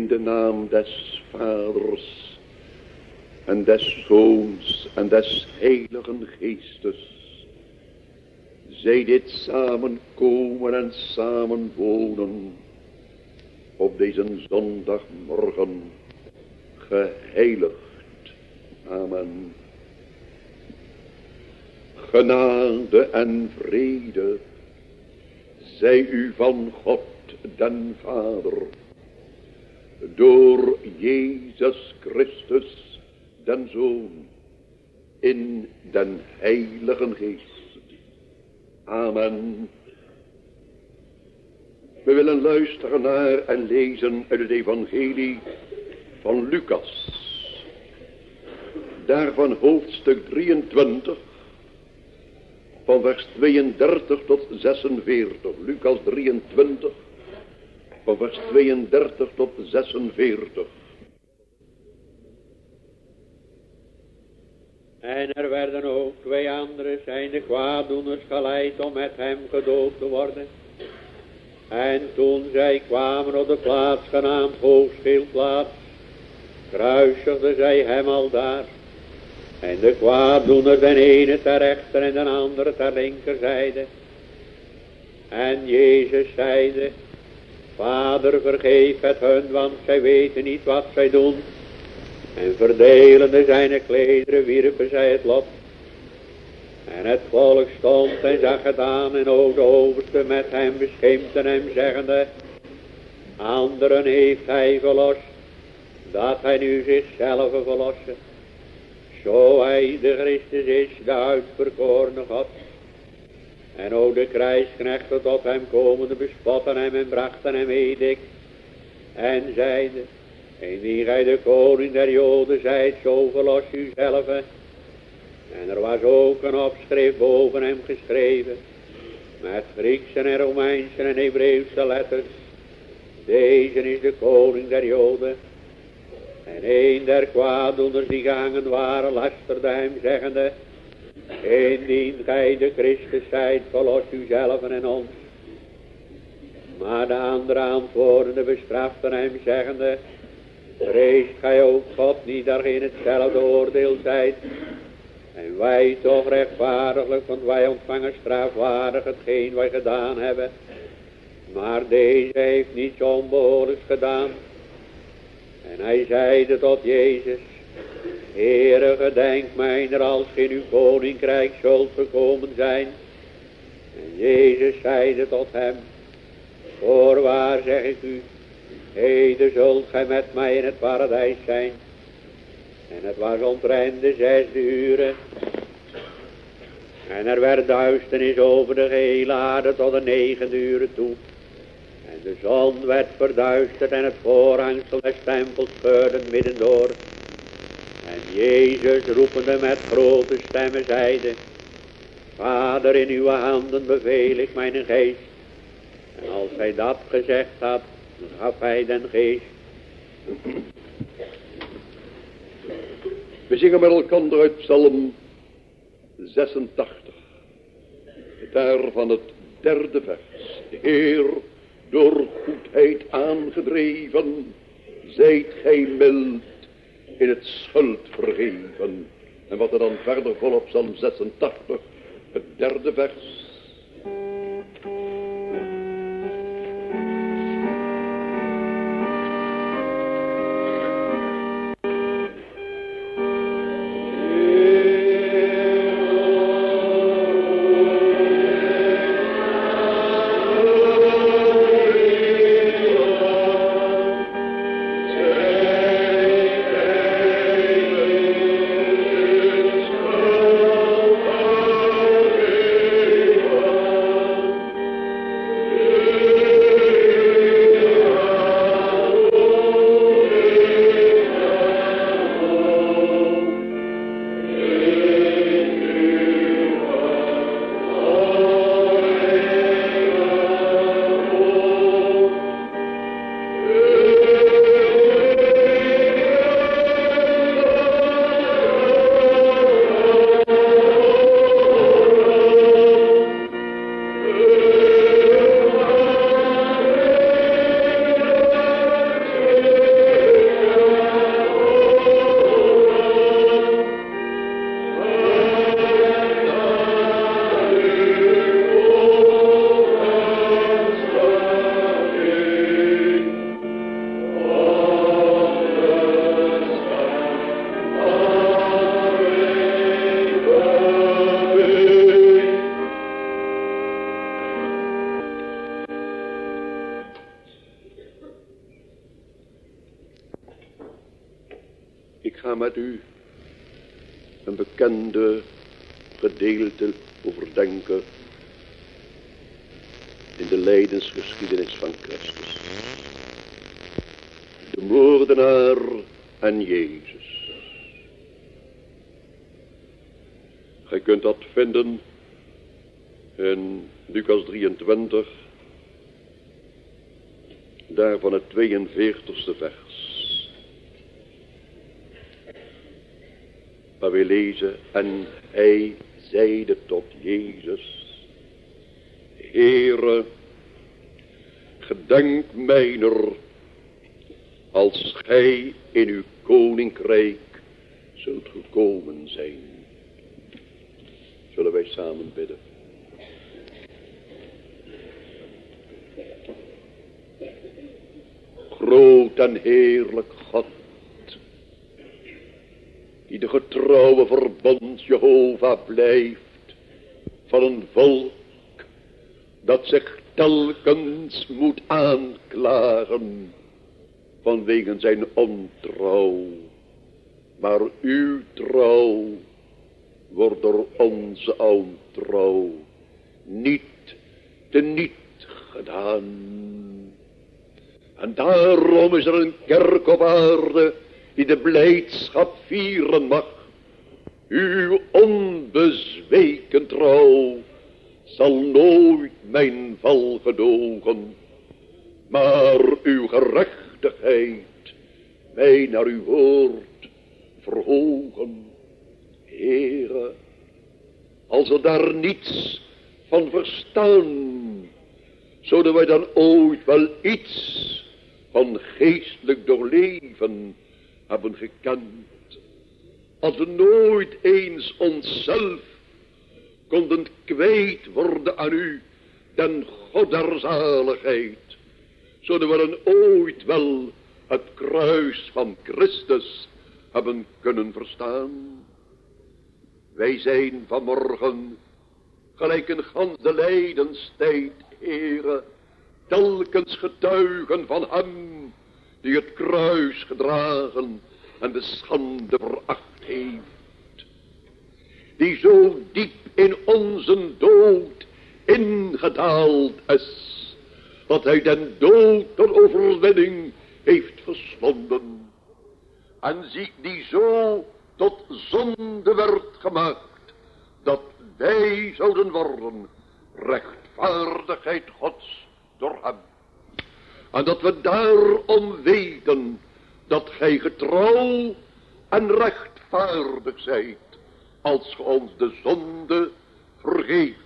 In de naam des Vaders en des Zoons en des Heiligen Geestes. Zij dit samenkomen en samenwonen op deze zondagmorgen geheiligd. Amen. Genade en vrede zij u van God den Vader, door Jezus Christus den Zoon, in den Heiligen Geest. Amen. We willen luisteren naar en lezen uit het evangelie van Lucas. Daarvan hoofdstuk 23, van vers 32 tot 46. Lucas 23, van vers 32 tot 46. En er werden ook 2 andere zijnde kwaaddoeners geleid om met hem gedood te worden. En toen zij kwamen op de plaats genaamd Hoogschildplaats, kruisigden zij hem aldaar. En de kwaaddoener den ene ter rechter en den andere ter linkerzijde. En Jezus zeide: Vader, vergeef het hun, want zij weten niet wat zij doen. En verdelende zijn klederen wierpen zij het lot. En het volk stond en zag het aan, en ook de overste met hem beschimpten hem, zeggende: Anderen heeft hij verlost, dat hij nu zichzelf verlosse. Zo hij de Christus is, de uitverkorene God. En ook de krijgsknechten tot hem komende bespotten hem en brachten hem edik. En zeiden: Indien gij de koning der Joden zijt, zo verlos u zelf. En er was ook een opschrift boven hem geschreven, met Griekse en Romeinse en Hebreeuwse letters: Deze is de koning der Joden. En een der kwaaddoeners die gehangen waren, lasterde hem, zeggende: Indien gij de Christus zijt, verlos u zelf en ons. Maar de andere antwoordende bestraften hem, zeggende: Vreest gij ook God niet, dat gij in hetzelfde oordeel zijt? En wij toch rechtvaardiglijk, want wij ontvangen strafwaardig hetgeen wij gedaan hebben. Maar deze heeft niets onbehoorlijks gedaan. En hij zeide tot Jezus: Heere, gedenk mijner als ge in uw koninkrijk zult gekomen zijn. En Jezus zeide tot hem: Voorwaar zeg ik u, heden zult gij met mij in het paradijs zijn. En het was omtrent de 6e uren. En er werd duisternis over de gehele aarde tot de 9e uren toe. En de zon werd verduisterd en het voorhangsel des tempels scheurde midden door. En Jezus, roepende met grote stemmen, zeide: Vader, in uw handen beveel ik mijn geest. En als hij dat gezegd had, gaf hij den geest. We zingen met elkaar uit Psalm 86. Daarvan het 3e vers. Heer, door goedheid aangedreven, zijt gij mild in het schuld vergeven. En wat er dan verder volgt, Psalm 86, het 3e vers. ga met u een bekende gedeelte overdenken in de lijdensgeschiedenis van Christus. De moordenaar en Jezus. Gij kunt dat vinden in Lucas 23, daar van het 42e vers. Waar we lezen, en hij zeide tot Jezus, Heere, gedenk mijner, als gij in uw koninkrijk zult gekomen zijn. Zullen wij samen bidden. Groot en heerlijk God, die de getrouwe verbond Jehovah blijft van een volk dat zich telkens moet aanklagen vanwege zijn ontrouw. Maar uw trouw wordt door onze ontrouw niet teniet gedaan. En daarom is er een kerk op aarde die de blijdschap vieren mag. Uw onbezweken trouw zal nooit mijn val gedogen, maar uw gerechtigheid mij naar uw woord verhogen. Heere, als we daar niets van verstaan, zouden wij dan ooit wel iets van geestelijk doorleven hebben gekend. Als we nooit eens onszelf konden kwijt worden aan u, den God der zaligheid, zouden we dan ooit wel het kruis van Christus hebben kunnen verstaan. Wij zijn vanmorgen gelijk een ganse lijdenstijd, Heere, telkens getuigen van hem die het kruis gedragen en de schande veracht heeft. Die zo diep in onze dood ingedaald is, dat hij den dood tot overwinning heeft verslonden. En die zo tot zonde werd gemaakt, dat wij zouden worden rechtvaardigheid Gods door hem. En dat we daarom weten dat gij getrouw en rechtvaardig zijt, als ge ons de zonde vergeeft.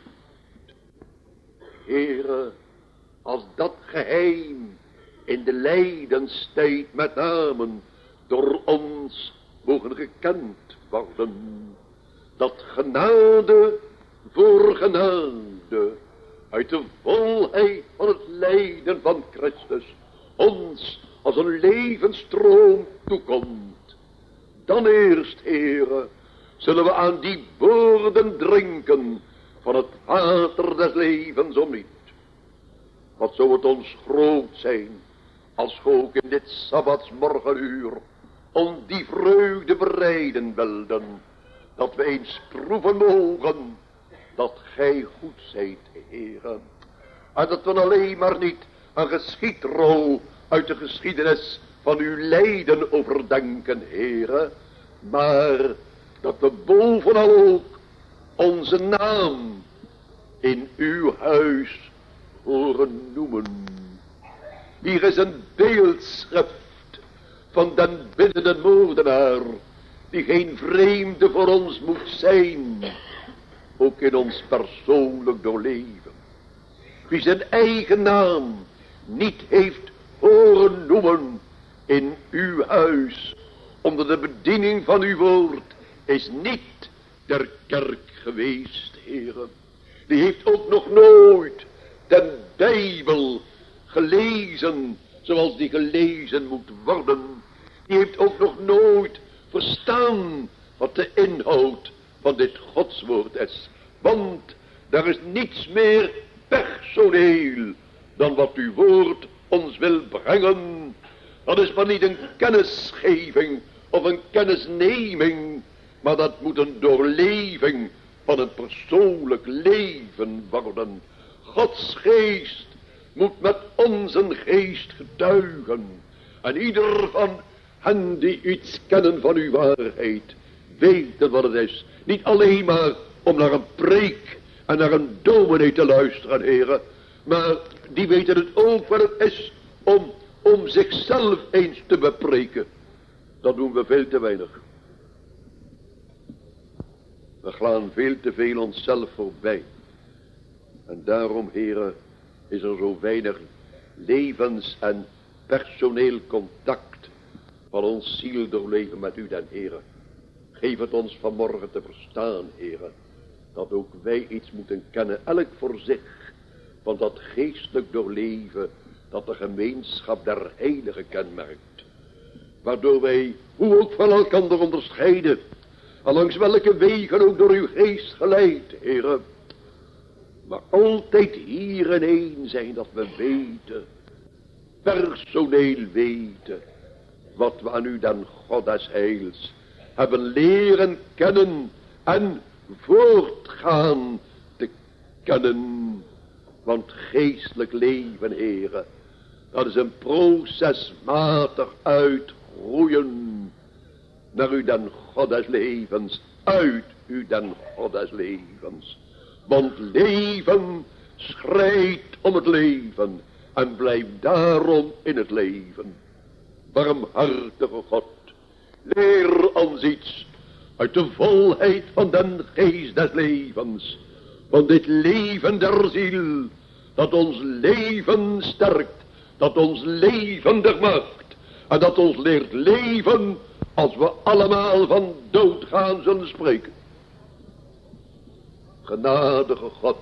Heere, als dat geheim in de lijdenstijd met name door ons mogen gekend worden, dat genade voor genade uit de volheid van het lijden van Christus ons als een levensstroom toekomt, dan eerst, Heere, zullen we aan die woorden drinken van het water des levens om niet. Wat zou het ons groot zijn, als we ook in dit sabbatsmorgenuur om die vreugde bereiden wilden, dat we eens proeven mogen dat gij goed zijt, Heere. En dat we alleen maar niet een geschietrol uit de geschiedenis van uw lijden overdenken, Heere, maar dat we bovenal ook onze naam in uw huis horen noemen. Hier is een beeldschrift van den biddende moordenaar, die geen vreemde voor ons moet zijn, ook in ons persoonlijk doorleven. Wie zijn eigen naam niet heeft horen noemen in uw huis, onder de bediening van uw woord, is niet der kerk geweest, Heere. Die heeft ook nog nooit de Bijbel gelezen, zoals die gelezen moet worden. Die heeft ook nog nooit verstaan wat de inhoud van dit godswoord is. Want er is niets meer personeel dan wat uw woord ons wil brengen. Dat is maar niet een kennisgeving of een kennisneming, maar dat moet een doorleving van een persoonlijk leven worden. Gods geest moet met onze geest getuigen. En ieder van hen die iets kennen van uw waarheid, weten wat het is. Niet alleen maar om naar een preek en naar een dominee te luisteren, heren, maar die weten het ook wat het is om zichzelf eens te bepreken. Dat doen we veel te weinig. We gaan veel te veel onszelf voorbij. En daarom, heren, is er zo weinig levens- en personeel contact van ons ziel doorleven met u den Heren. Geef het ons vanmorgen te verstaan, heren, dat ook wij iets moeten kennen, elk voor zich, van dat geestelijk doorleven dat de gemeenschap der heiligen kenmerkt. Waardoor wij, hoe ook van elkander onderscheiden, en langs welke wegen ook door uw geest geleid, heren, maar altijd hier en één zijn dat we weten, personeel weten, wat we aan u den God des heils hebben leren kennen en voortgaan te kennen. Want geestelijk leven, heren, dat is een procesmatig uitgroeien naar u den God des levens, uit u den God des levens. Want leven schreidt om het leven en blijft daarom in het leven. Barmhartige God, leer ons iets uit de volheid van den geest des levens, van dit leven der ziel, dat ons leven sterkt, dat ons levendig maakt, en dat ons leert leven als we allemaal van doodgaan zullen spreken. Genadige God,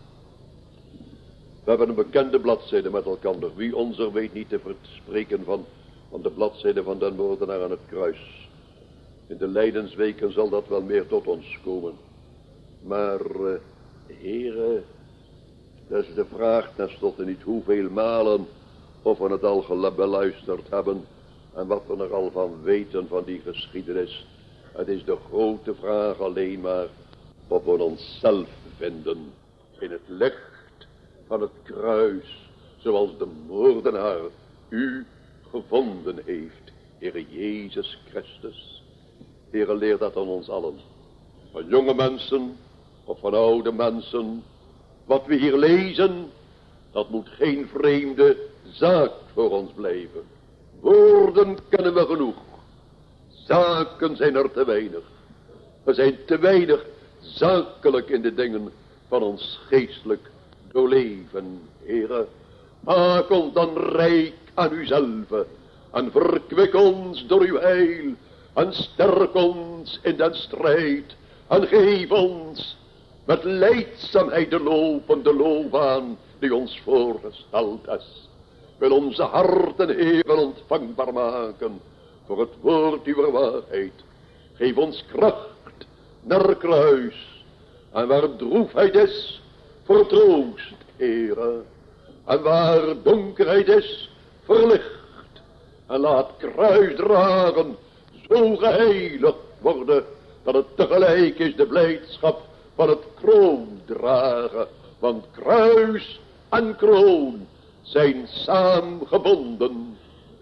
we hebben een bekende bladzijde met elkander. Wie ons er weet niet te verspreken van de bladzijde van den moordenaar aan het kruis. In de lijdensweken zal dat wel meer tot ons komen. Maar, heren, dat is de vraag tenslotte niet hoeveel malen of we het al beluisterd hebben en wat we er al van weten van die geschiedenis. Het is de grote vraag alleen maar of we onszelf vinden in het licht van het kruis, zoals de moordenaar u gevonden heeft, Heere Jezus Christus. Heere, leer dat aan ons allen, van jonge mensen of van oude mensen. Wat we hier lezen, dat moet geen vreemde zaak voor ons blijven. Woorden kennen we genoeg, zaken zijn er te weinig. We zijn te weinig zakelijk in de dingen van ons geestelijk doorleven, Heere. Maak ons dan rijk aan uzelf en verkwik ons door uw heil en sterk ons in den strijd en geef ons met lijdzaamheid de lopende loopbaan die ons voorgesteld is. Wil onze harten, Heere, ontvangbaar maken voor het woord uw waarheid. Geef ons kracht naar kruis. En waar droefheid is, vertroost, Heere. En waar donkerheid is, verlicht. En laat kruis dragen zo geheiligd worden, dat het tegelijk is de blijdschap van het kroon dragen. Want kruis en kroon zijn saamgebonden.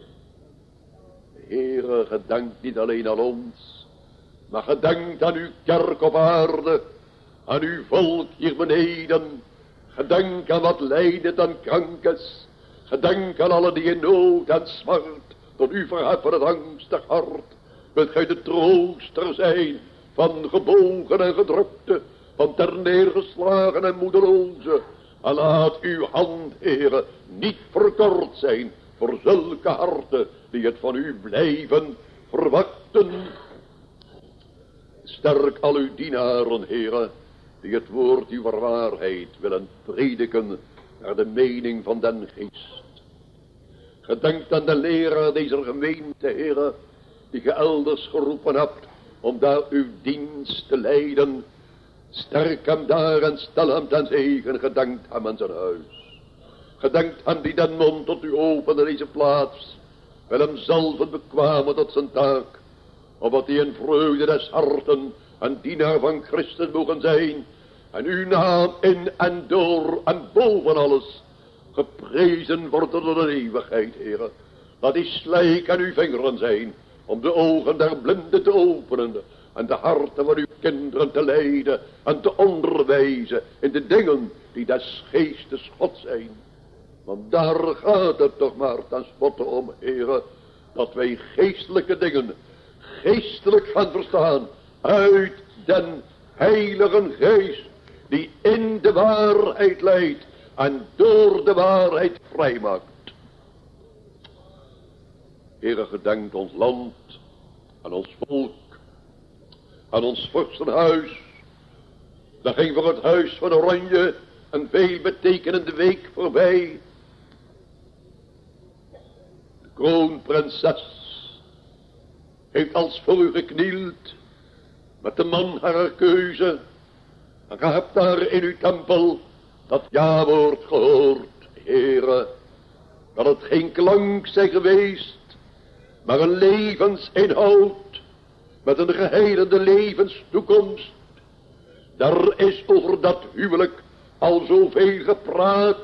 Heere, gedenk niet alleen aan ons, maar gedenk aan uw kerk op aarde, aan uw volk hier beneden. Gedenk aan wat lijdt en krank is. Gedenk aan alle die in nood en smart tot u verheffen het angstig hart. Wilt gij de trooster zijn van gebogen en gedrukte, van terneergeslagen en moedeloze. En laat uw hand, Heere, niet verkort zijn voor zulke harten die het van u blijven verwachten. Sterk al uw dienaren, Heere, die het woord uw waarheid willen prediken naar de mening van den geest. Gedenkt aan de leraar deze gemeente, Heere, die ge elders geroepen hebt om daar uw dienst te leiden. Sterk hem daar en stel hem ten zegen, gedenkt hem aan zijn huis. Gedenkt hem die den mond tot u opende deze plaats, wil hem zelf bekwamen tot zijn taak, opdat die in vreugde des harten een dienaar van Christus mogen zijn, en uw naam in en door en boven alles geprezen wordt tot de eeuwigheid, Heere. Laat die slijk aan uw vingeren zijn, om de ogen der blinden te openen, en de harten van uw kinderen te leiden, en te onderwijzen in de dingen die des geestes God zijn. Want daar gaat het toch maar ten slotte om, Heere, dat wij geestelijke dingen geestelijk gaan verstaan uit den Heilige Geest, die in de waarheid leidt en door de waarheid vrijmaakt. Heere, gedenk ons land, aan ons volk, aan ons vorstenhuis. Dan ging voor het huis van Oranje een veelbetekenende week voorbij. De kroonprinses heeft als voor u geknield met de man haar keuze. En gij hebt daar in uw tempel dat ja-woord gehoord, Heere, dat het geen klank zij geweest, maar een levensinhoud met een geheilende levenstoekomst. Daar is over dat huwelijk al zoveel gepraat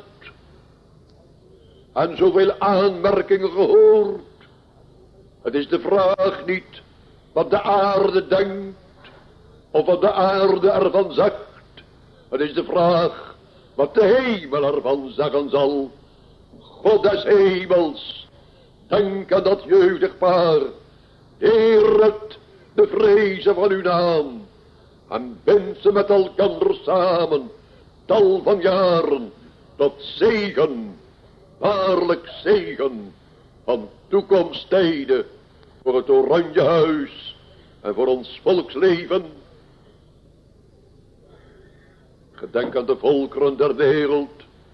en zoveel aanmerkingen gehoord. Het is de vraag niet wat de aarde denkt of wat de aarde ervan zegt. Het is de vraag wat de hemel ervan zeggen zal. God des hemels, denk aan dat jeugdig paar. Heer het de vrezen van uw naam. En bind ze met elkander samen, tal van jaren, tot zegen, waarlijk zegen, van toekomsttijden voor het Oranje Huis en voor ons volksleven. Gedenk aan de volkeren der wereld.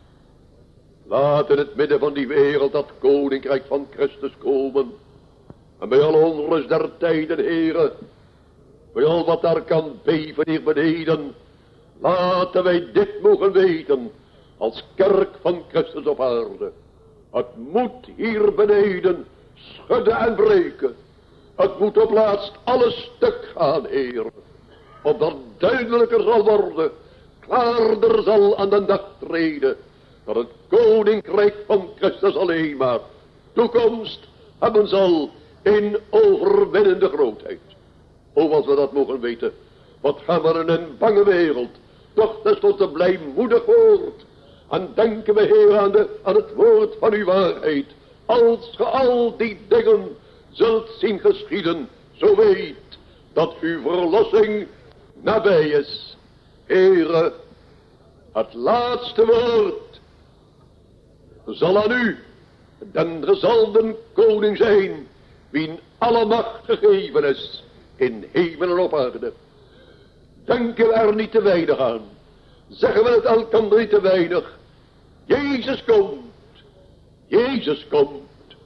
Laat in het midden van die wereld dat koninkrijk van Christus komen. En bij alle onrust der tijden, Heere, bij al wat daar kan beven hier beneden, laten wij dit mogen weten, als kerk van Christus op aarde. Het moet hier beneden schudden en breken. Het moet op laatst alles stuk gaan, Heer. Opdat duidelijker zal worden, klaarder zal aan de dag treden, dat het koninkrijk van Christus alleen maar toekomst hebben zal in overwinnende grootheid. O, als we dat mogen weten, wat gaan we in een bange wereld, toch tenslotte blijmoedig woord. En denken we, Heer, aan het woord van uw waarheid. Als ge al die dingen zult zien geschieden, zo weet dat uw verlossing nabij is. Heere, het laatste woord zal aan u, den gezalden koning zijn, wien alle macht gegeven is, in hemel en op aarde. Denken we er niet te weinig aan? Zeggen we het elkander niet te weinig? Jezus komt. Jezus komt.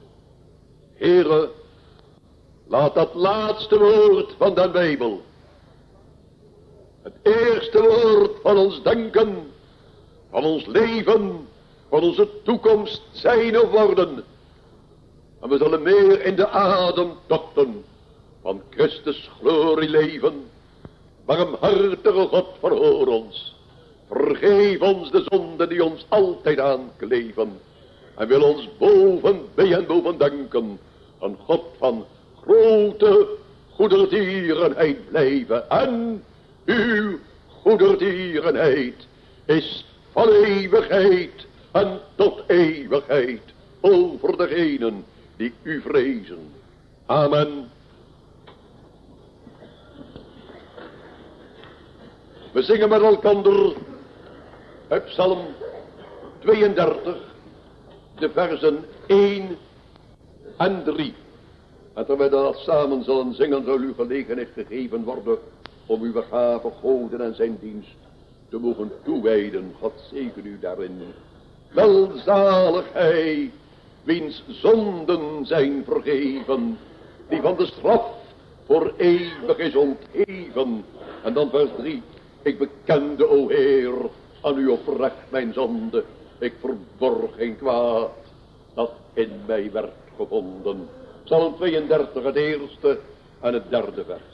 Heere, laat dat laatste woord van de Bijbel, het eerste woord van ons denken, van ons leven, van onze toekomst zijn of worden. En we zullen meer in de ademtochten van Christus glorie leven. Barmhartige God, verhoor ons. Vergeef ons de zonden die ons altijd aankleven. En wil ons boven bij en boven denken. Een God van grote goedertierenheid blijven. En uw goedertierenheid is van eeuwigheid en tot eeuwigheid over degenen die u vrezen. Amen. We zingen met elkander uit Psalm 32, de versen 1 en 3. En terwijl we dat samen zullen zingen, zal u gelegenheid gegeven worden om uw gave goden en zijn dienst te mogen toewijden. God zegen u daarin. Welzalig hij, wiens zonden zijn vergeven, die van de straf voor eeuwig is ontheven. En dan vers 3. Ik bekende, o Heer, aan u oprecht mijn zonde. Ik verborg geen kwaad dat in mij werd gevonden. Psalm 32, het eerste en het derde vers.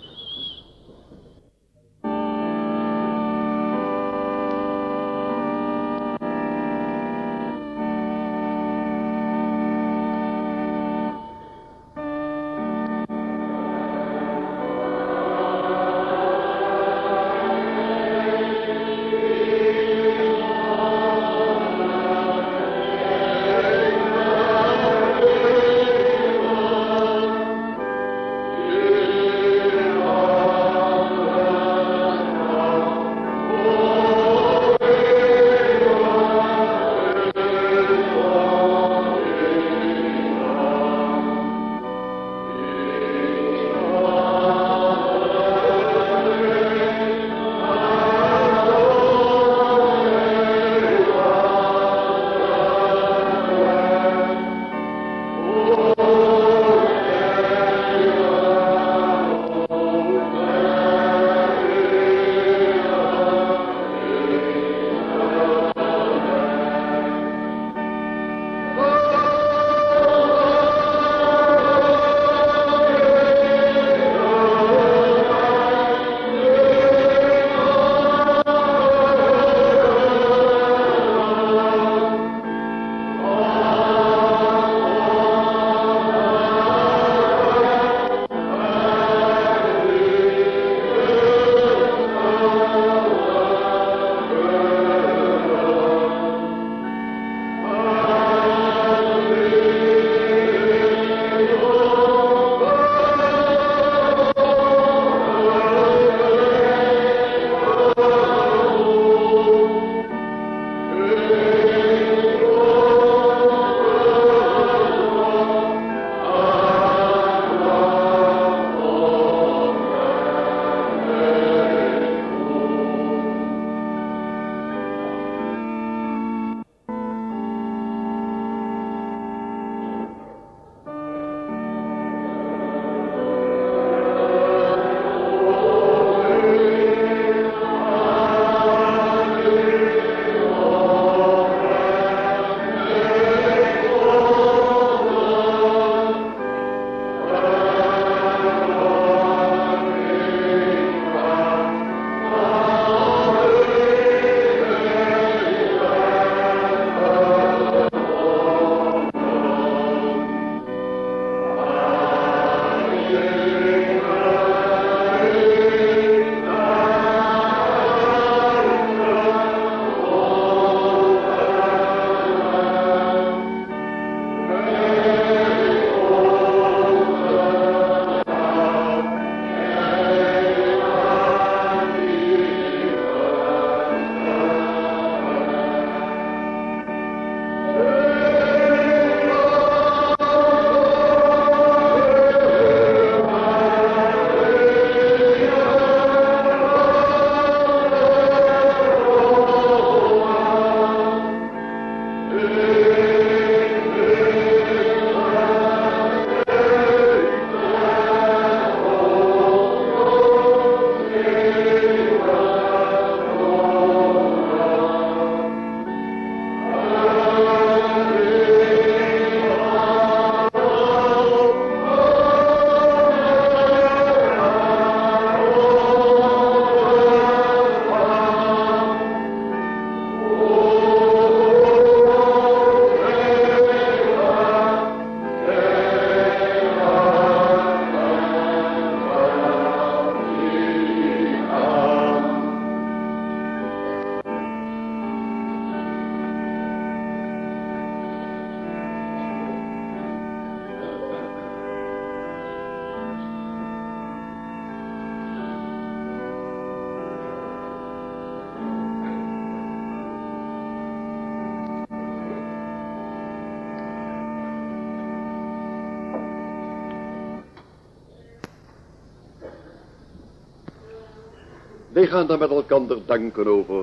Wij gaan dan met elkaar denken over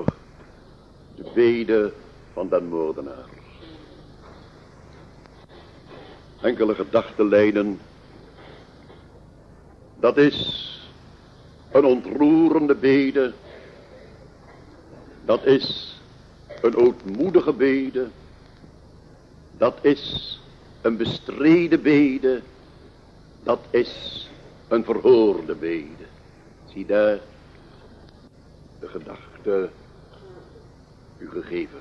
de bede van den moordenaar. Enkele gedachtenlijnen. Dat is een ontroerende bede. Dat is een ootmoedige bede. Dat is een bestreden bede. Dat is een verhoorde bede. Zie daar, de gedachte u gegeven.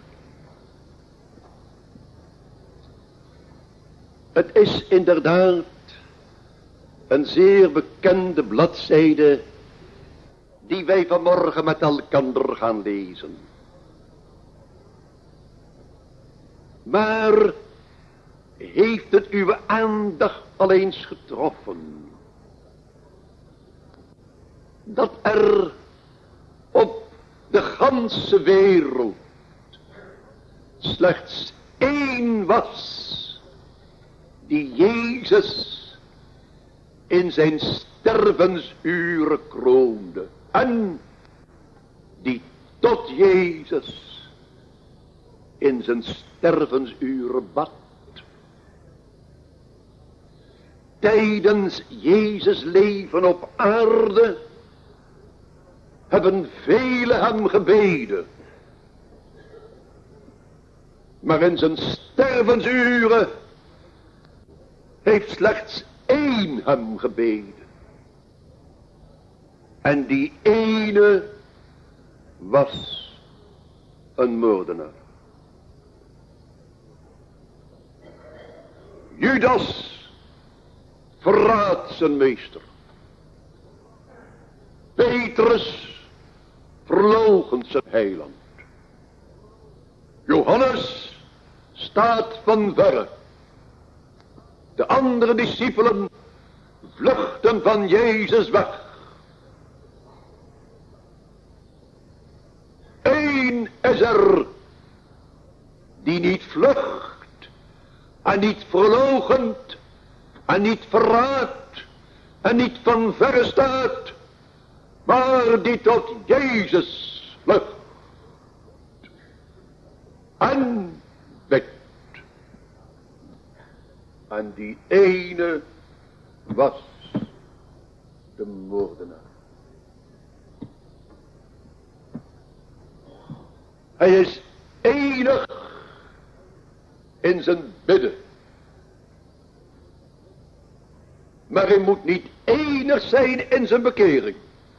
Het is inderdaad een zeer bekende bladzijde die wij vanmorgen met elkander gaan lezen. Maar heeft het uw aandacht al eens getroffen dat er op de ganse wereld slechts één was die Jezus in zijn stervensuren kroonde en die tot Jezus in zijn stervensuren bad. Tijdens Jezus leven op aarde hebben velen hem gebeden. Maar in zijn stervensuren heeft slechts één hem gebeden. En die ene was een moordenaar. Judas verraadt zijn meester. Petrus verloochent zijn heiland. Johannes staat van verre. De andere discipelen vluchten van Jezus weg. Eén is er die niet vlucht en niet verloochent en niet verraadt en niet van verre staat, maar die tot Jezus vlucht en bidt. En die ene was de moordenaar. Hij is enig in zijn bidden. Maar hij moet niet enig zijn in zijn bekering.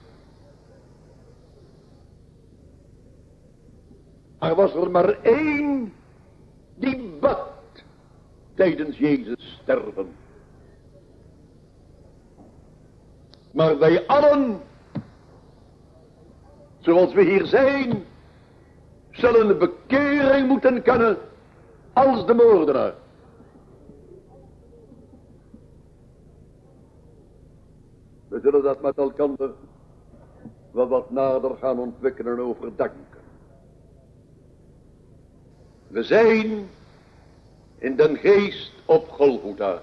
Er was er maar één die bad tijdens Jezus sterven. Maar wij allen, zoals we hier zijn, zullen de bekering moeten kennen als de moordenaar. We zullen dat met elkaar wel wat nader gaan ontwikkelen en overdenken. We zijn in den geest op Golgotha,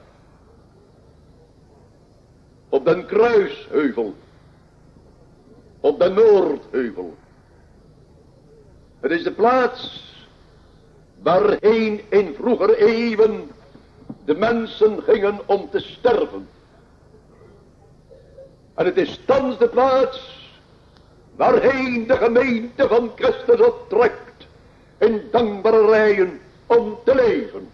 op den kruisheuvel, op den Noordheuvel. Het is de plaats waarheen in vroeger eeuwen de mensen gingen om te sterven. En het is thans de plaats waarheen de gemeente van Christus optrekt in dankbare rijen om te leven.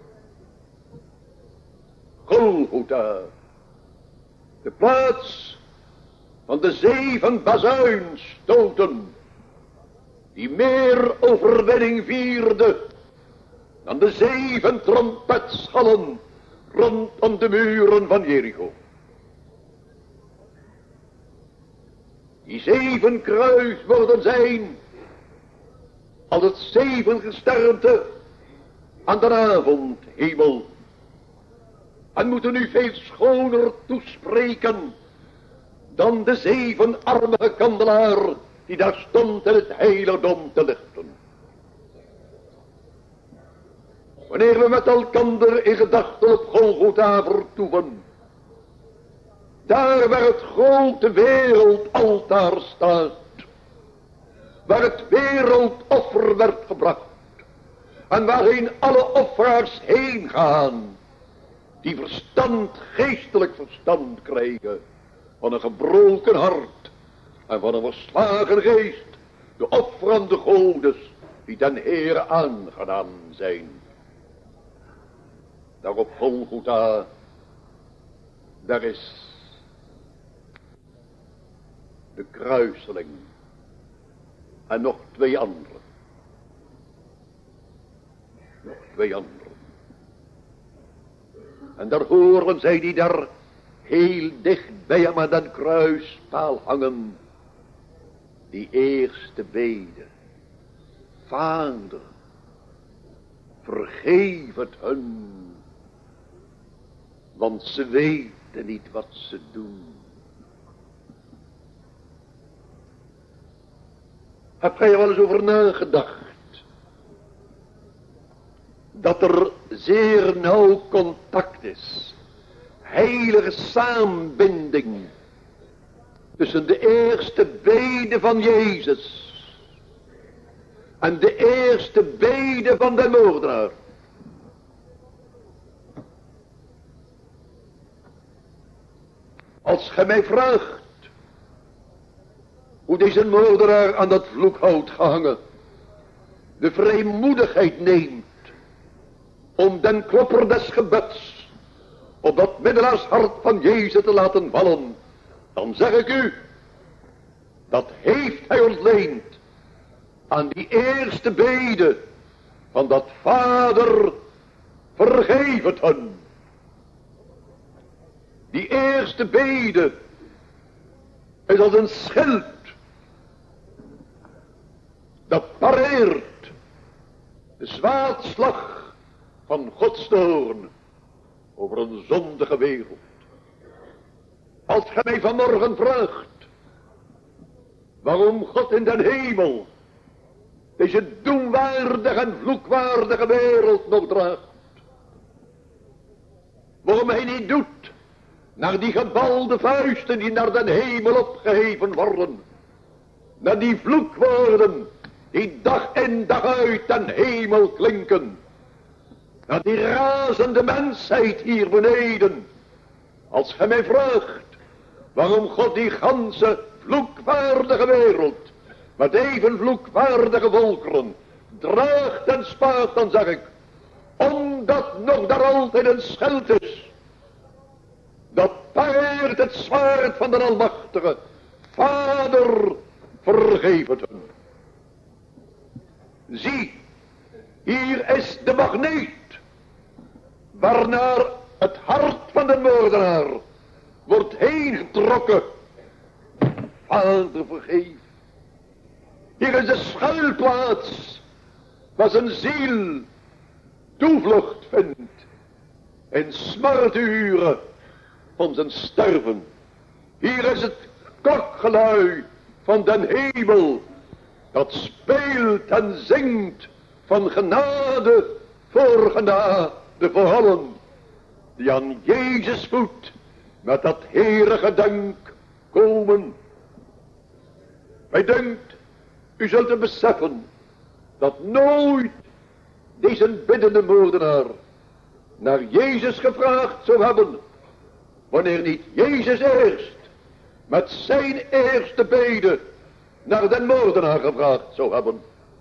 Golgotha, de plaats van de 7 bazuinstoten, die meer overwinning vierde dan de 7 trompetschallen rondom de muren van Jericho. Die 7 kruiswoorden zijn als het 7 gesternte aan de avondhemel. En moeten u veel schoner toespreken dan de 7-armige kandelaar die daar stond in het heiligdom te lichten. Wanneer we met elkander in gedachten op Golgotha vertoeven, daar waar het grote wereldaltaar staat, waar het wereldoffer werd gebracht en waarheen alle offeraars heen gaan, die geestelijk verstand krijgen van een gebroken hart en van een verslagen geest, de offerende godes die den Heere aangedaan zijn. Daar op Golgotha, daar is de kruiseling en nog twee anderen. Nog twee anderen. En daar horen zij die daar heel dicht bij hem aan dat kruispaal hangen, die eerste bede. Vader, vergeef het hun, want ze weten niet wat ze doen. Heb jij er wel eens over nagedacht dat er zeer nauw contact is, heilige saambinding tussen de eerste bede van Jezus en de eerste bede van de moordenaar? Als gij mij vraagt hoe deze moordenaar aan dat vloekhout gehangen de vrijmoedigheid neemt om den klopper des gebeds op dat middelaarshart van Jezus te laten vallen, dan zeg ik u, dat heeft hij ontleend aan die eerste bede van dat Vader, vergeef het hun. Die eerste bede is als een schild dat pareert de zwaardslag van Gods toorn over een zondige wereld. Als gij mij vanmorgen vraagt waarom God in den hemel deze doemwaardige en vloekwaardige wereld nog draagt, waarom hij niet doet naar die gebalde vuisten die naar den hemel opgeheven worden, naar die vloekwoorden die dag in dag uit ten hemel klinken, naar die razende mensheid hier beneden. Als gij mij vraagt waarom God die ganse vloekwaardige wereld met even vloekwaardige volkeren draagt en spaart, dan zeg ik, omdat nog daar altijd een schild is dat pareert het zwaard van de Almachtige. Vader, vergeef het hun. Zie, hier is de magneet waarnaar het hart van de moordenaar wordt heen getrokken. Vader, vergeef. Hier is de schuilplaats waar zijn ziel toevlucht vindt in smarturen van zijn sterven. Hier is het klokgelui van den hemel dat speelt en zingt van genade voor genade voor allen die aan Jezus voet met dat heerige dank komen. Mij dunkt, u zult er beseffen dat nooit deze biddende moordenaar naar Jezus gevraagd zou hebben, wanneer niet Jezus eerst met zijn eerste bede naar den moordenaar gevraagd zou hebben.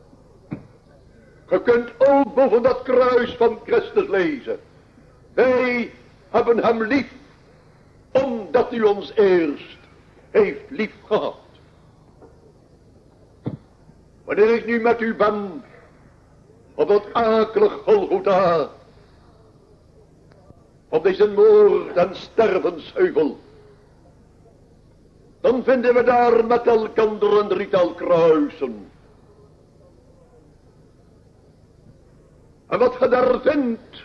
Je kunt ook boven dat kruis van Christus lezen: wij hebben hem lief, omdat u ons eerst heeft lief gehad. Wanneer ik nu met u ben op dat akelig Golgotha, op deze moord- en stervensheuvel, dan vinden we daar met elkander een drietal kruisen. En wat je daar vindt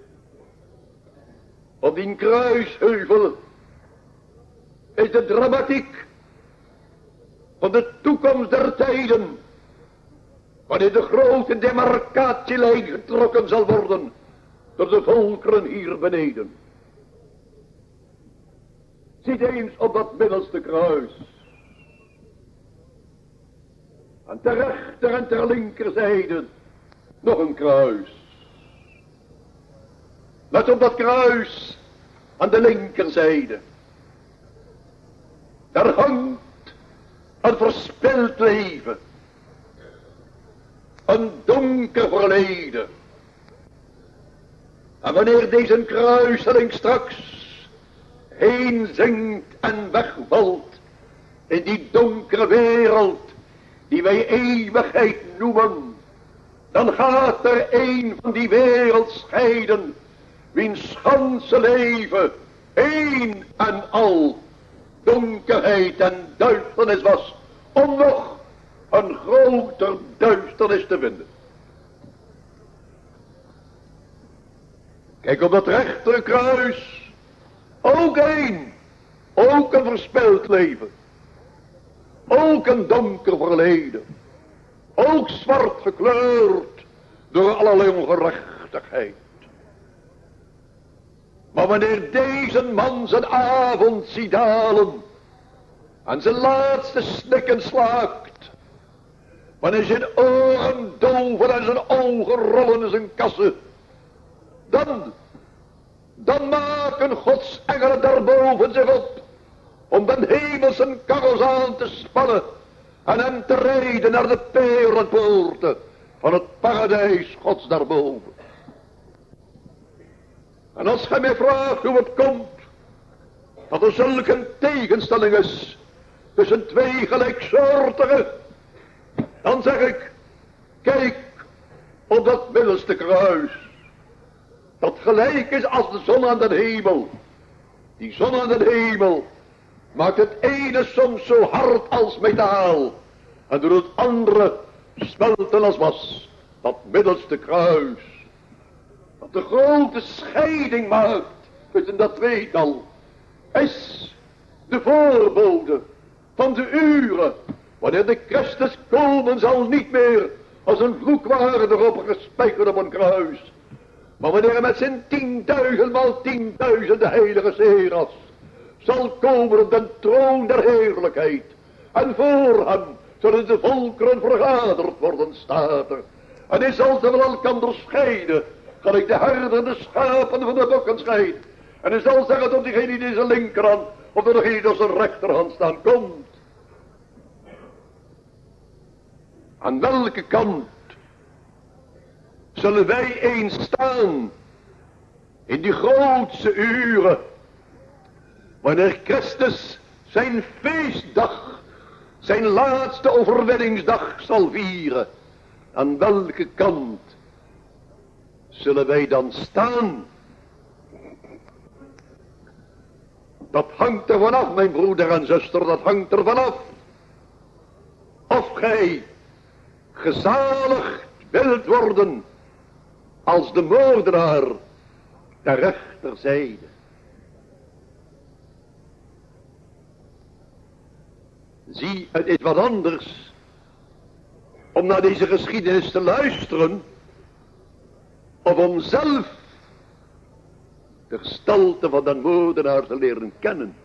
op die kruisheuvel is de dramatiek van de toekomst der tijden, wanneer de grote demarcatielijn getrokken zal worden door de volkeren hier beneden. Ziet eens op dat middelste kruis. En ter rechter en ter linkerzijde nog een kruis. Let op dat kruis aan de linkerzijde. Daar hangt een verspild leven. Een donker verleden. En wanneer deze kruiseling straks heen zinkt en wegvalt, in die donkere wereld die wij eeuwigheid noemen, dan gaat er een van die wereld scheiden, wiens ganse leven één en al donkerheid en duisternis was, om nog een groter duisternis te vinden. Kijk op dat rechterkruis, ook een verspild leven, ook een donker verleden, ook zwart gekleurd door allerlei ongerechtigheid. Maar wanneer deze man zijn avond ziet dalen en zijn laatste snikken slaakt, wanneer zijn oren doven en zijn ogen rollen in zijn kassen, dan maken Gods engelen daarboven zich op om den hemelse karrels aan te spannen en hem te rijden naar de perenpoorten van het paradijs Gods daarboven. En als gij mij vraagt hoe het komt dat er zulke tegenstelling is tussen twee gelijksoortige, dan zeg ik, kijk op dat middelste kruis, dat gelijk is als de zon aan de hemel. Die zon aan de hemel maakt het ene soms zo hard als metaal en doet het andere smelten als was. Dat middelste kruis, dat de grote scheiding maakt tussen dat tweetal, is de voorbode van de uren wanneer de Christus komen zal, niet meer als een vloekwaarde op gespijkerd op een kruis, maar wanneer hij met zijn 10.000 maal 10.000 heilige serafs zal komen op de troon der heerlijkheid, en voor hem zullen de volkeren vergaderd worden, staat er. En hij zal ze van elkander scheiden, gelijk de herder de schapen van de bokken scheidt. En hij zal zeggen tot diegene die zijn linkerhand of tot degene die op zijn rechterhand staan, komt. Aan welke kant zullen wij eens staan in die grootste uren, wanneer Christus zijn feestdag, zijn laatste overwinningsdag zal vieren? Aan welke kant zullen wij dan staan? Dat hangt er vanaf, mijn broeder en zuster, dat hangt er vanaf. Of gij gezaligd wilt worden als de moordenaar ter rechterzijde. Zie, het is wat anders om naar deze geschiedenis te luisteren, of om zelf de gestalte van de moordenaar te leren kennen.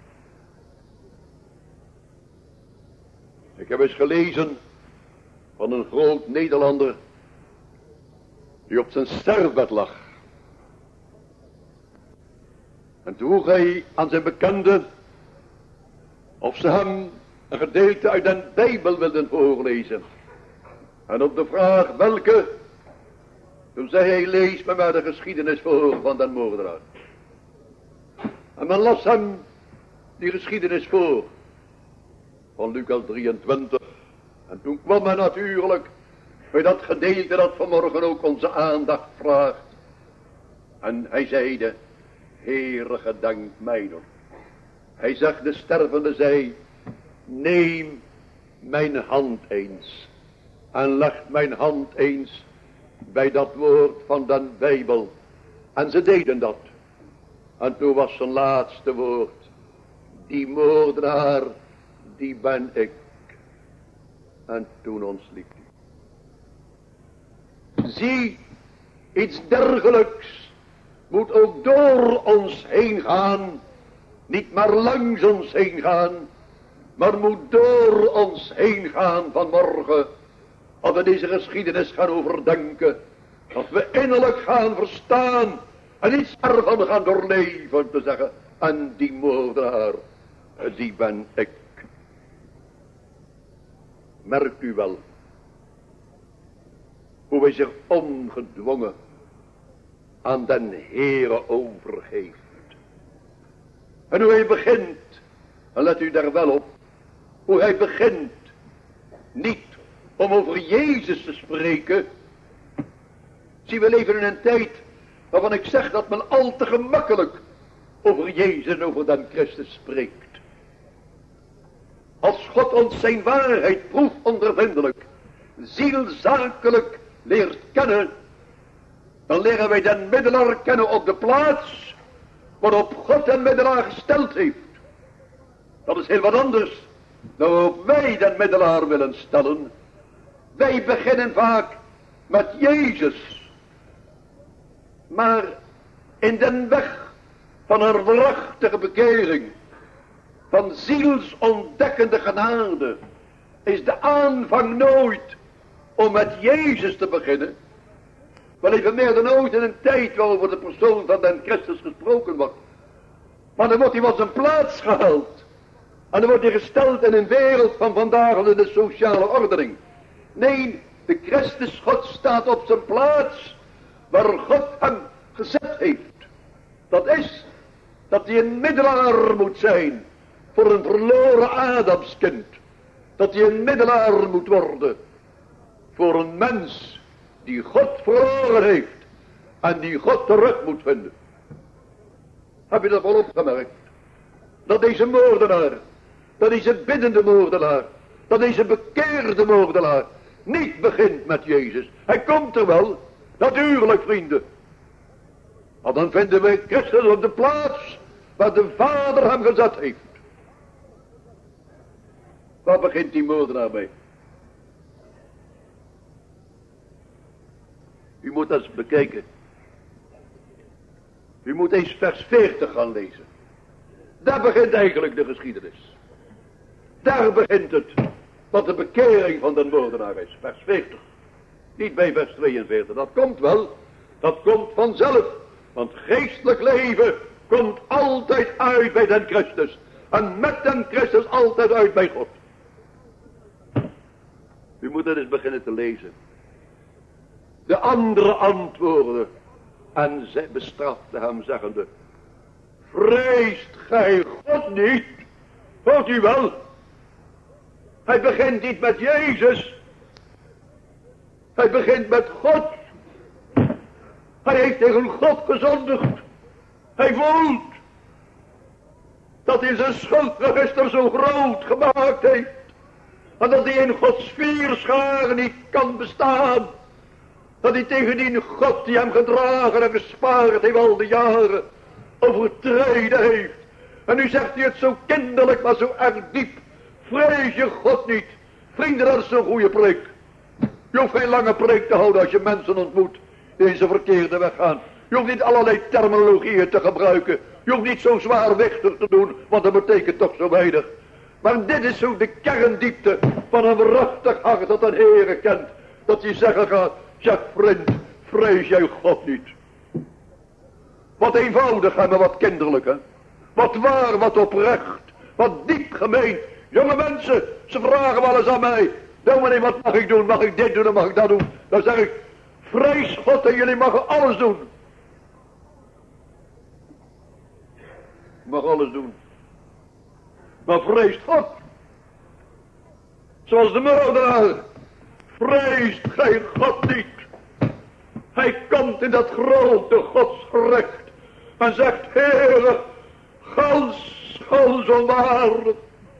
Ik heb eens gelezen van een groot Nederlander die op zijn sterfbed lag. En toen vroeg hij aan zijn bekenden of ze hem een gedeelte uit de Bijbel wilden voorlezen. En op de vraag welke, toen zei hij, lees me maar de geschiedenis voor van den moordenaar. En men las hem die geschiedenis voor van Lucas 23. En toen kwam hij natuurlijk bij dat gedeelte dat vanmorgen ook onze aandacht vraagt. En hij zeide, Heere, gedenk mij nog. Hij zegt, de stervende zei, neem mijn hand eens en leg mijn hand eens bij dat woord van de Bijbel. En ze deden dat. En toen was zijn laatste woord, die moordenaar, die ben ik. En toen ontsliep hij. Zie, iets dergelijks moet ook door ons heen gaan. Niet maar langs ons heen gaan, maar moet door ons heen gaan vanmorgen. Als we deze geschiedenis gaan overdenken. Dat we innerlijk gaan verstaan en iets ervan gaan doorleven, te zeggen, en die moordenaar, die ben ik. Merkt u wel hoe hij zich ongedwongen aan den Heere overgeeft. En hoe hij begint, en let u daar wel op, hoe hij begint. Niet om over Jezus te spreken. Zie, we leven in een tijd waarvan ik zeg dat men al te gemakkelijk over Jezus en over den Christus spreekt. Als God ons zijn waarheid proefondervindelijk, zielzakelijk leert kennen, dan leren wij den middelaar kennen op de plaats waarop God den middelaar gesteld heeft. Dat is heel wat anders dan waarop wij den middelaar willen stellen. Wij beginnen vaak met Jezus, maar in den weg van een waarachtige bekering, van zielsontdekkende genade, is de aanvang nooit om met Jezus te beginnen. We leven meer dan ooit in een tijd waarover de persoon van den Christus gesproken wordt. Maar dan wordt hij van zijn plaats gehaald. En dan wordt hij gesteld in een wereld van vandaag in de sociale ordening. Nee, de Christus God staat op zijn plaats waar God hem gezet heeft. Dat is dat hij een middelaar moet zijn voor een verloren Adamskind. Dat hij een middelaar moet worden voor een mens die God verloren heeft en die God terug moet vinden. Heb je dat wel opgemerkt? Dat deze moordenaar, dat deze biddende moordenaar, dat deze bekeerde moordenaar niet begint met Jezus. Hij komt er wel, natuurlijk vrienden. Maar dan vinden we Christus op de plaats waar de Vader hem gezet heeft. Waar begint die moordenaar mee? U moet dat eens bekijken. U moet eens vers 40 gaan lezen. Daar begint eigenlijk de geschiedenis. Daar begint het wat de bekering van de moordenaar is. Vers 40. Niet bij vers 42. Dat komt wel. Dat komt vanzelf. Want geestelijk leven komt altijd uit bij den Christus. En met den Christus altijd uit bij God. U moet het eens beginnen te lezen. De andere antwoordde en zij bestrafte hem zeggende: vreest gij God niet? Hoort u wel? Hij begint niet met Jezus. Hij begint met God. Hij heeft tegen God gezondigd. Hij voelt dat hij zijn schuldregister zo groot gemaakt heeft. En dat hij in Gods vierscharen niet kan bestaan. Dat hij tegen die God die hem gedragen en gespaard heeft al die jaren overtreden heeft. En nu zegt hij het zo kinderlijk maar zo erg diep. Vrees je God niet. Vrienden, dat is een goede preek. Je hoeft geen lange preek te houden als je mensen ontmoet die deze verkeerde weg gaan. Je hoeft niet allerlei terminologieën te gebruiken. Je hoeft niet zo zwaarwichtig te doen, want dat betekent toch zo weinig. Maar dit is zo de kerndiepte van een waarachtig hart dat een Heere kent. Dat hij zeggen gaat: zeg vriend, vrees jij God niet. Wat eenvoudig en wat kinderlijk, hè. Wat waar, wat oprecht, wat diep gemeen. Jonge mensen, ze vragen wel eens aan mij: dominee, wat mag ik doen? Mag ik dit doen en mag ik dat doen? Dan zeg ik: vrees God en jullie mogen alles doen. Mag alles doen. Maar vreest God. Zoals de moordenaar. Vreest gij God niet. Hij komt in dat grote godsgerecht. En zegt: Heere, gans onwaardig.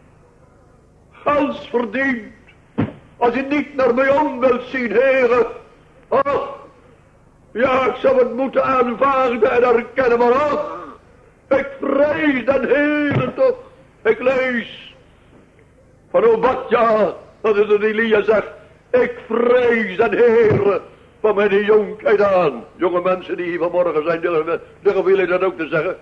Gans verdiend. Als je niet naar mij om wilt zien, Heere. Ach, ja, ik zou het moeten aanvaarden en erkennen, maar ach, ik vrees den Heere toch. Ik lees van Obadja, dat is wat Elia zegt: ik vrees den Heere van mijn jonkheid aan. Jonge mensen die hier vanmorgen zijn, durven jullie dat ook te zeggen?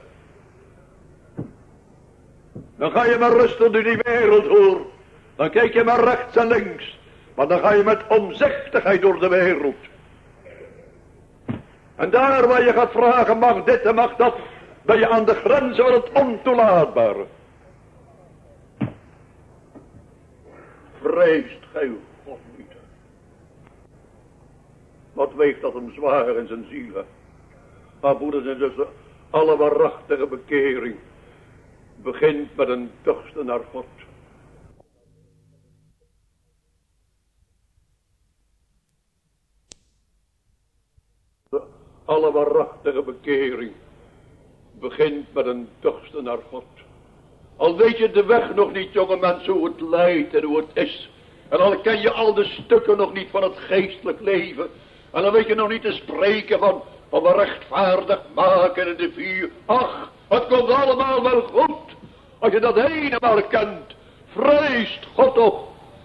Dan ga je maar rustig door die wereld hoor. Dan kijk je maar rechts en links. Maar dan ga je met omzichtigheid door de wereld. En daar waar je gaat vragen: mag dit en mag dat, ben je aan de grenzen van het ontoelaatbare. Vreest gij God niet. Wat weegt dat hem zwaar in zijn ziel, hè? Maar broeders en zusters, alle waarachtige bekering begint met een dorsten naar God. alle waarachtige bekering begint met een dorsten naar God. Al weet je de weg nog niet, jonge mensen, hoe het leidt en hoe het is. En al ken je al de stukken nog niet van het geestelijk leven. En dan weet je nog niet te spreken van we rechtvaardig maken in de vuur. Ach, het komt allemaal wel goed. Als je dat eenmaal kent, vreest God toch.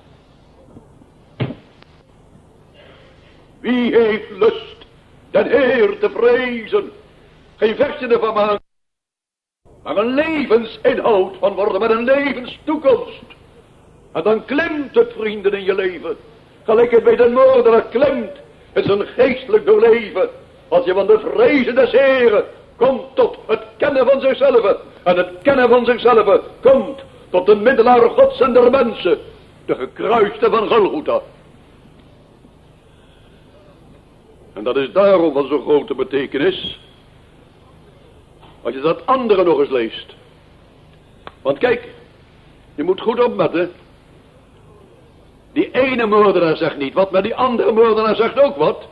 Wie heeft lust den Heer te vrezen? Geen versje ervan maken, maar een levensinhoud van worden met een levenstoekomst. En dan klimt het, vrienden, in je leven. Gelijk het bij de moordenaar klimt in zijn geestelijk doorleven. Als je van de vrezen des Heeren komt tot het kennen van zichzelf. En het kennen van zichzelf komt tot de middelaar Gods en der mensen. De gekruiste van Golgotha. En dat is daarom van zo'n grote betekenis. Als je dat andere nog eens leest. Want kijk, je moet goed opletten. Die ene moordenaar zegt niet wat, maar die andere moordenaar zegt ook wat.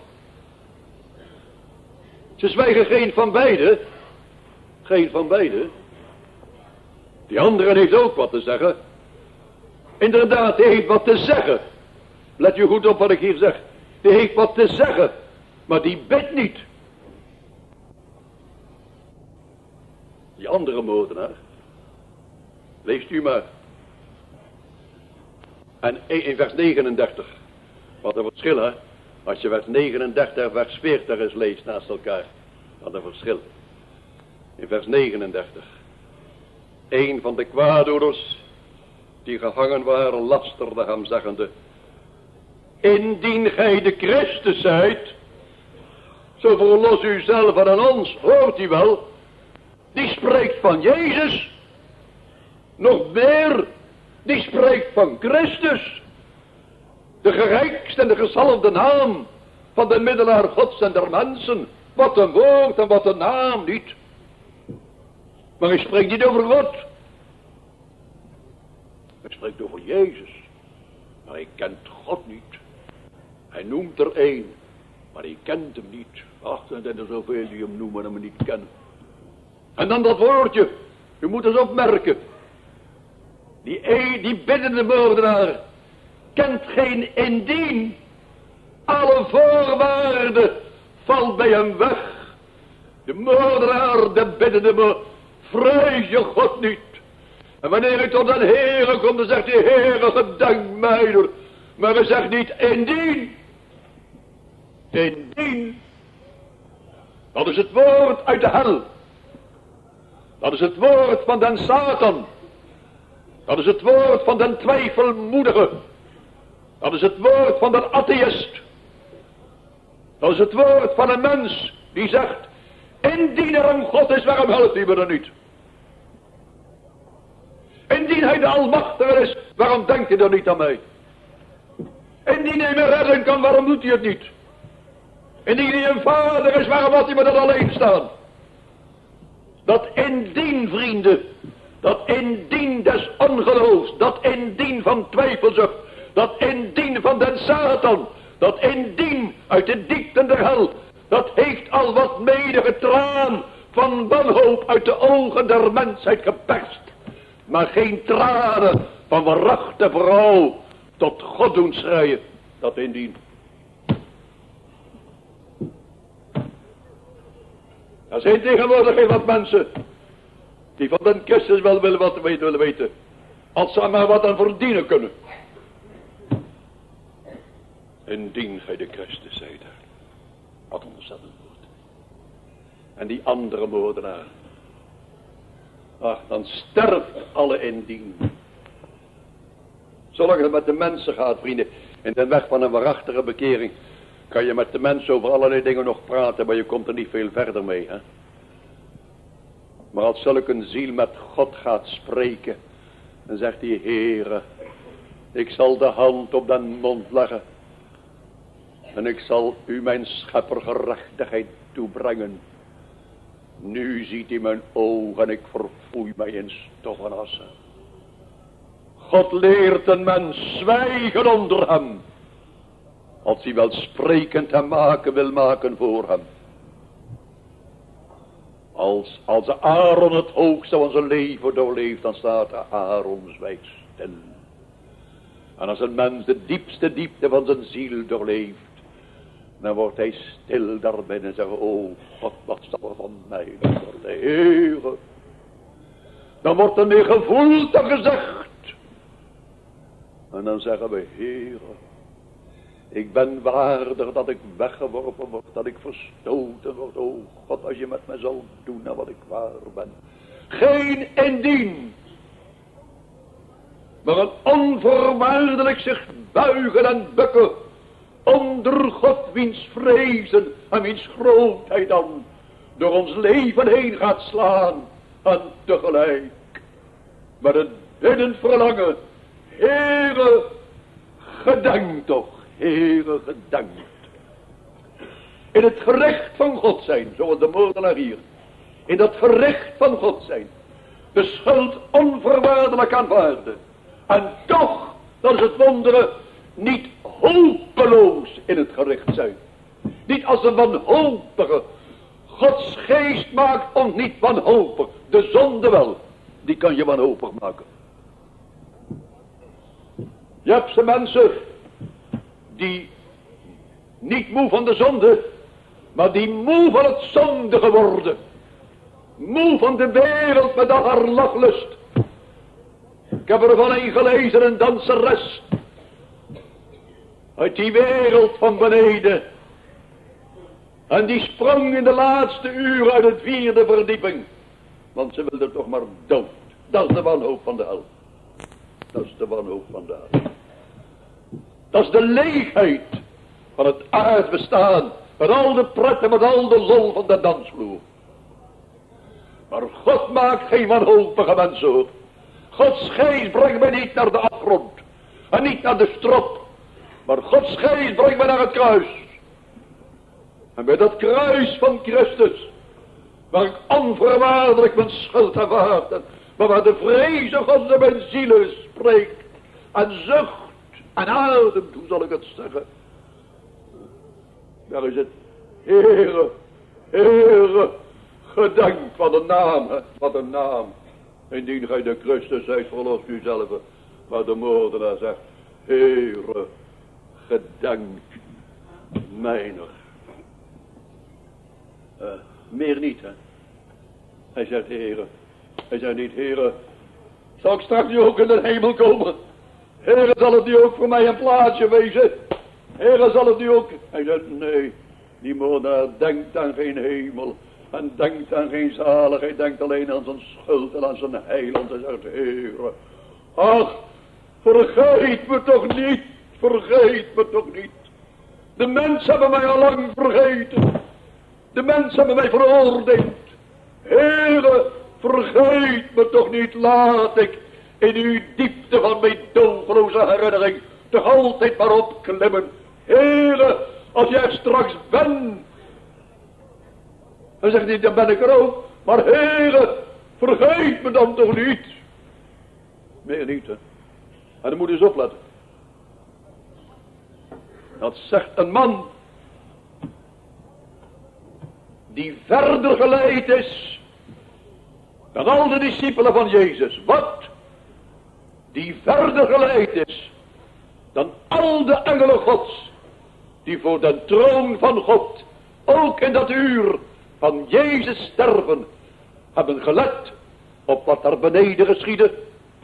Ze zwijgen geen van beide. Geen van beide. Die andere heeft ook wat te zeggen. Inderdaad, die heeft wat te zeggen. Let je goed op wat ik hier zeg. Die heeft wat te zeggen. Maar die bidt niet. Die andere moordenaar. Leest u maar. En in vers 39. Wat een verschil, hè. Als je vers 39 en vers 40 eens leest naast elkaar. Wat een verschil. In vers 39. Een van de kwaaddoeners die gehangen waren lasterde hem zeggende. Indien gij de Christus zijt, zo verlos u zelf en aan ons. Hoort u wel? Die spreekt van Jezus. Nog meer, die spreekt van Christus. De gerijkste en de gezalfde naam van de middelaar Gods en der mensen. Wat een woord en wat een naam niet. Maar hij spreekt niet over God. Hij spreekt over Jezus. Maar hij kent God niet. Hij noemt er één. Maar hij kent hem niet. Ach, er zijn er zoveel die hem noemen en hem niet kennen. En dan dat woordje. Je moet eens opmerken. Die biddende moordenaar kent geen indien. Alle voorwaarden valt bij hem weg. De moordenaar, de biddende vrees je God niet. En wanneer hij tot een Heere komt, dan zegt hij, Heere, gedenk mij. Maar hij zegt niet, indien. Indien. Dat is het woord uit de hel. Dat is het woord van den Satan. Dat is het woord van den twijfelmoedige. Dat is het woord van den atheïst. Dat is het woord van een mens die zegt, indien er een God is, waarom helpt hij me dan niet? Indien hij de Almachtige is, waarom denkt hij dan niet aan mij? Indien hij me redden kan, waarom doet hij het niet? Indien hij een vader is, waarom laat hij me dan alleen staan? Dat indien, vrienden, dat indien des ongeloofs, dat indien van twijfelzucht, dat indien van den Satan, dat indien uit de diepten der hel, dat heeft al wat menige traan van wanhoop uit de ogen der mensheid geperst. Maar geen tranen van warachte vrouw tot God doen schreien, dat indien. Er zijn tegenwoordig heel wat mensen die van den Christus wel willen weten. Als ze maar wat aan verdienen kunnen. Indien gij de Christus zijt. Wat ontzettend woord. En die andere moordenaar. Ach, dan sterft alle indien. Zolang het met de mensen gaat, vrienden. In de weg van een waarachtige bekering. Kan je met de mensen over allerlei dingen nog praten. Maar je komt er niet veel verder mee. Hè? Maar als zulke een ziel met God gaat spreken. Dan zegt hij, Heere. Ik zal de hand op den mond leggen. En ik zal u mijn schepper gerechtigheid toebrengen. Nu ziet hij mijn ogen en ik verfoei mij in stof en assen. God leert een mens zwijgen onder hem. Als hij wel sprekend hem wil maken voor hem. Als Aaron het hoogste van zijn leven doorleeft, dan staat Aaron zwijgt stil. En als een mens de diepste diepte van zijn ziel doorleeft, dan wordt hij stil daarbinnen en zegt, oh God, wat zal er van mij worden, Heere. Dan wordt er meer gevoeld dan gezegd. En dan zeggen we, Heere, ik ben waardig dat ik weggeworpen word, dat ik verstoten word. Oh God, als je met mij zal doen naar wat ik waar ben. Geen indien, maar een onvoorwaardelijk zich buigen en bukken onder God, wiens vrezen en wiens grootheid dan door ons leven heen gaat slaan. En tegelijk met het biddend verlangen, Heere, gedenk toch, Heere, gedenk. In het gerecht van God zijn, zoals de moordenaar hier, in dat gerecht van God zijn, de schuld onvoorwaardelijk aanvaarden. En toch, dat is het wondere, niet hopeloos in het gerecht zijn. Niet als een wanhopige. Gods geest maakt ons niet wanhopig. De zonde wel, die kan je wanhopig maken. Je hebt ze mensen die niet moe van de zonde, maar die moe van het zondige worden. Moe van de wereld met al haar lachlust. Ik heb er van een gelezen, een danseres. Uit die wereld van beneden. En die sprong in de laatste uur uit het 4e verdieping. Want ze wilde toch maar dood. Dat is de wanhoop van de hel. Dat is de wanhoop van de hel. Dat is de leegheid van het aardbestaan. Met al de pret en met al de lol van de dansvloer. Maar God maakt geen wanhopige mensen hoor. Gods geest brengt mij niet naar de afgrond. En niet naar de strop. Maar Gods geest brengt mij naar het kruis. En bij dat kruis van Christus, waar ik onvoorwaardelijk mijn schuld aanvaard heb, maar waar de vreze Gods in mijn zielen spreekt, en zucht, en ademt, hoe zal ik het zeggen? Daar is het, Heere, Heere, gedenk van de naam, wat een naam. Indien gij de Christus zijt, verlost u zelf. Maar de moordenaar zegt, Heere, gedenk mijner. Meer niet, hè. Hij zegt, Heere. Hij zegt niet, Heere, zal ik straks nu ook in de hemel komen? Heere, zal het nu ook voor mij een plaatsje wezen? Heere, zal het nu ook... Hij zegt, nee, die moordenaar denkt aan geen hemel. En denkt aan geen zaligheid, denkt alleen aan zijn schuld en aan zijn heiland. Hij zegt, Heere, ach, vergeet me toch niet, vergeet me toch niet. De mensen hebben mij al lang vergeten. De mensen hebben mij veroordeeld. Heere, vergeet me toch niet, laat ik in uw diepte van mijn doelloze herinnering toch altijd maar opklimmen. Heere, als jij straks bent, dan zegt hij, dan ben ik er ook. Maar Heere, vergeet me dan toch niet. Meer niet, hè. En dan moet je eens opletten. Dat zegt een man die verder geleid is dan al de discipelen van Jezus. Wat? Die verder geleid is dan al de engelen Gods, die voor de troon van God, ook in dat uur van Jezus sterven, hebben gelet op wat daar beneden geschiedde.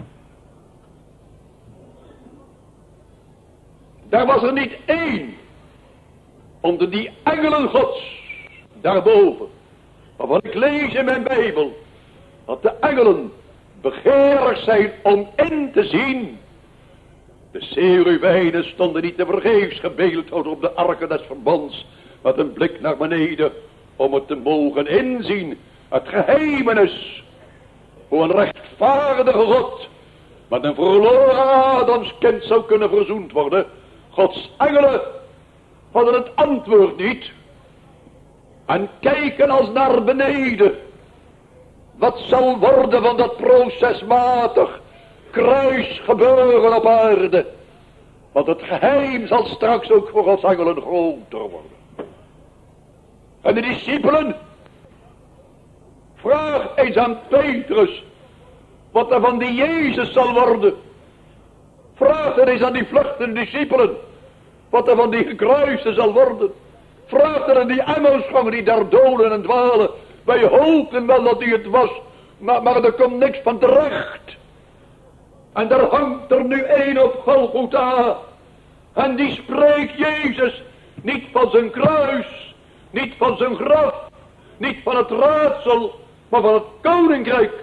Daar was er niet één onder die engelen Gods daarboven, waarvan ik lees in mijn Bijbel, dat de engelen begeerig zijn om in te zien. De cherubijnen stonden niet te vergeefs gebeeldhouwd op de arken des verbonds, met een blik naar beneden, om het te mogen inzien, het geheimenis, hoe een rechtvaardige God met een verloren Adams kind zou kunnen verzoend worden. Gods engelen hadden het antwoord niet. En kijken als naar beneden. Wat zal worden van dat procesmatig kruisgebeuren op aarde. Want het geheim zal straks ook voor Gods engelen groter worden. En de discipelen, Vraag eens aan Petrus wat er van die Jezus zal worden. Vraag er eens aan die vluchtende discipelen wat er van die gekruisten zal worden. Vraag er aan die Emmausganger die daar dolen en dwalen. Wij hoopten wel dat hij het was, maar er komt niks van terecht. En daar hangt er nu één op Golgotha. En die spreekt Jezus niet van zijn kruis, niet van zijn graf, niet van het raadsel, maar van het koninkrijk.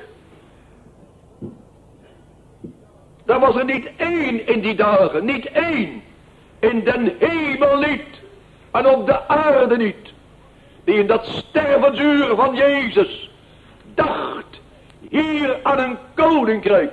Daar was er niet één in die dagen, niet één. In den hemel niet en op de aarde niet. Die in dat stervensuur van Jezus dacht hier aan een koninkrijk.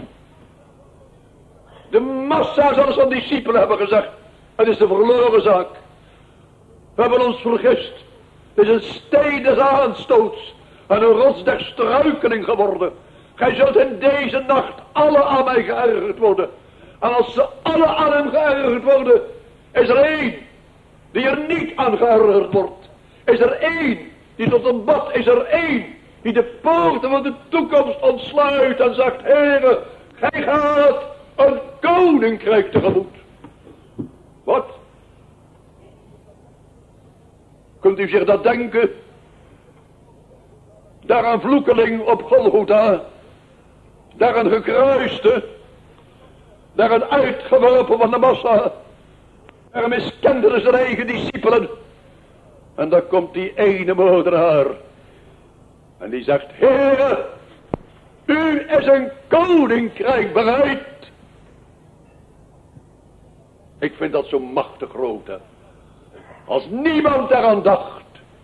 De massa zal van discipelen hebben gezegd. Het is de verloren zaak. We hebben ons vergist. Het is een steen des aanstoots en een rots der struikeling geworden. Gij zult in deze nacht alle aan mij geërgerd worden. En als ze alle aan hem geërgerd worden, is er één die er niet aan geërgerd wordt. Is er één die tot een bad, is er één die de poorten van de toekomst ontsluit en zegt: Heere, gij gaat een koninkrijk tegemoet. Wat? Kunt u zich dat denken? Daar een vloekeling op Golgotha, daar een gekruiste, daar een uitgeworpen van de massa, daar miskenden zijn eigen discipelen. En daar komt die ene moordenaar en die zegt: Heere, u is een koninkrijk bereid. Ik vind dat zo machtig groot, hè. Als niemand eraan dacht,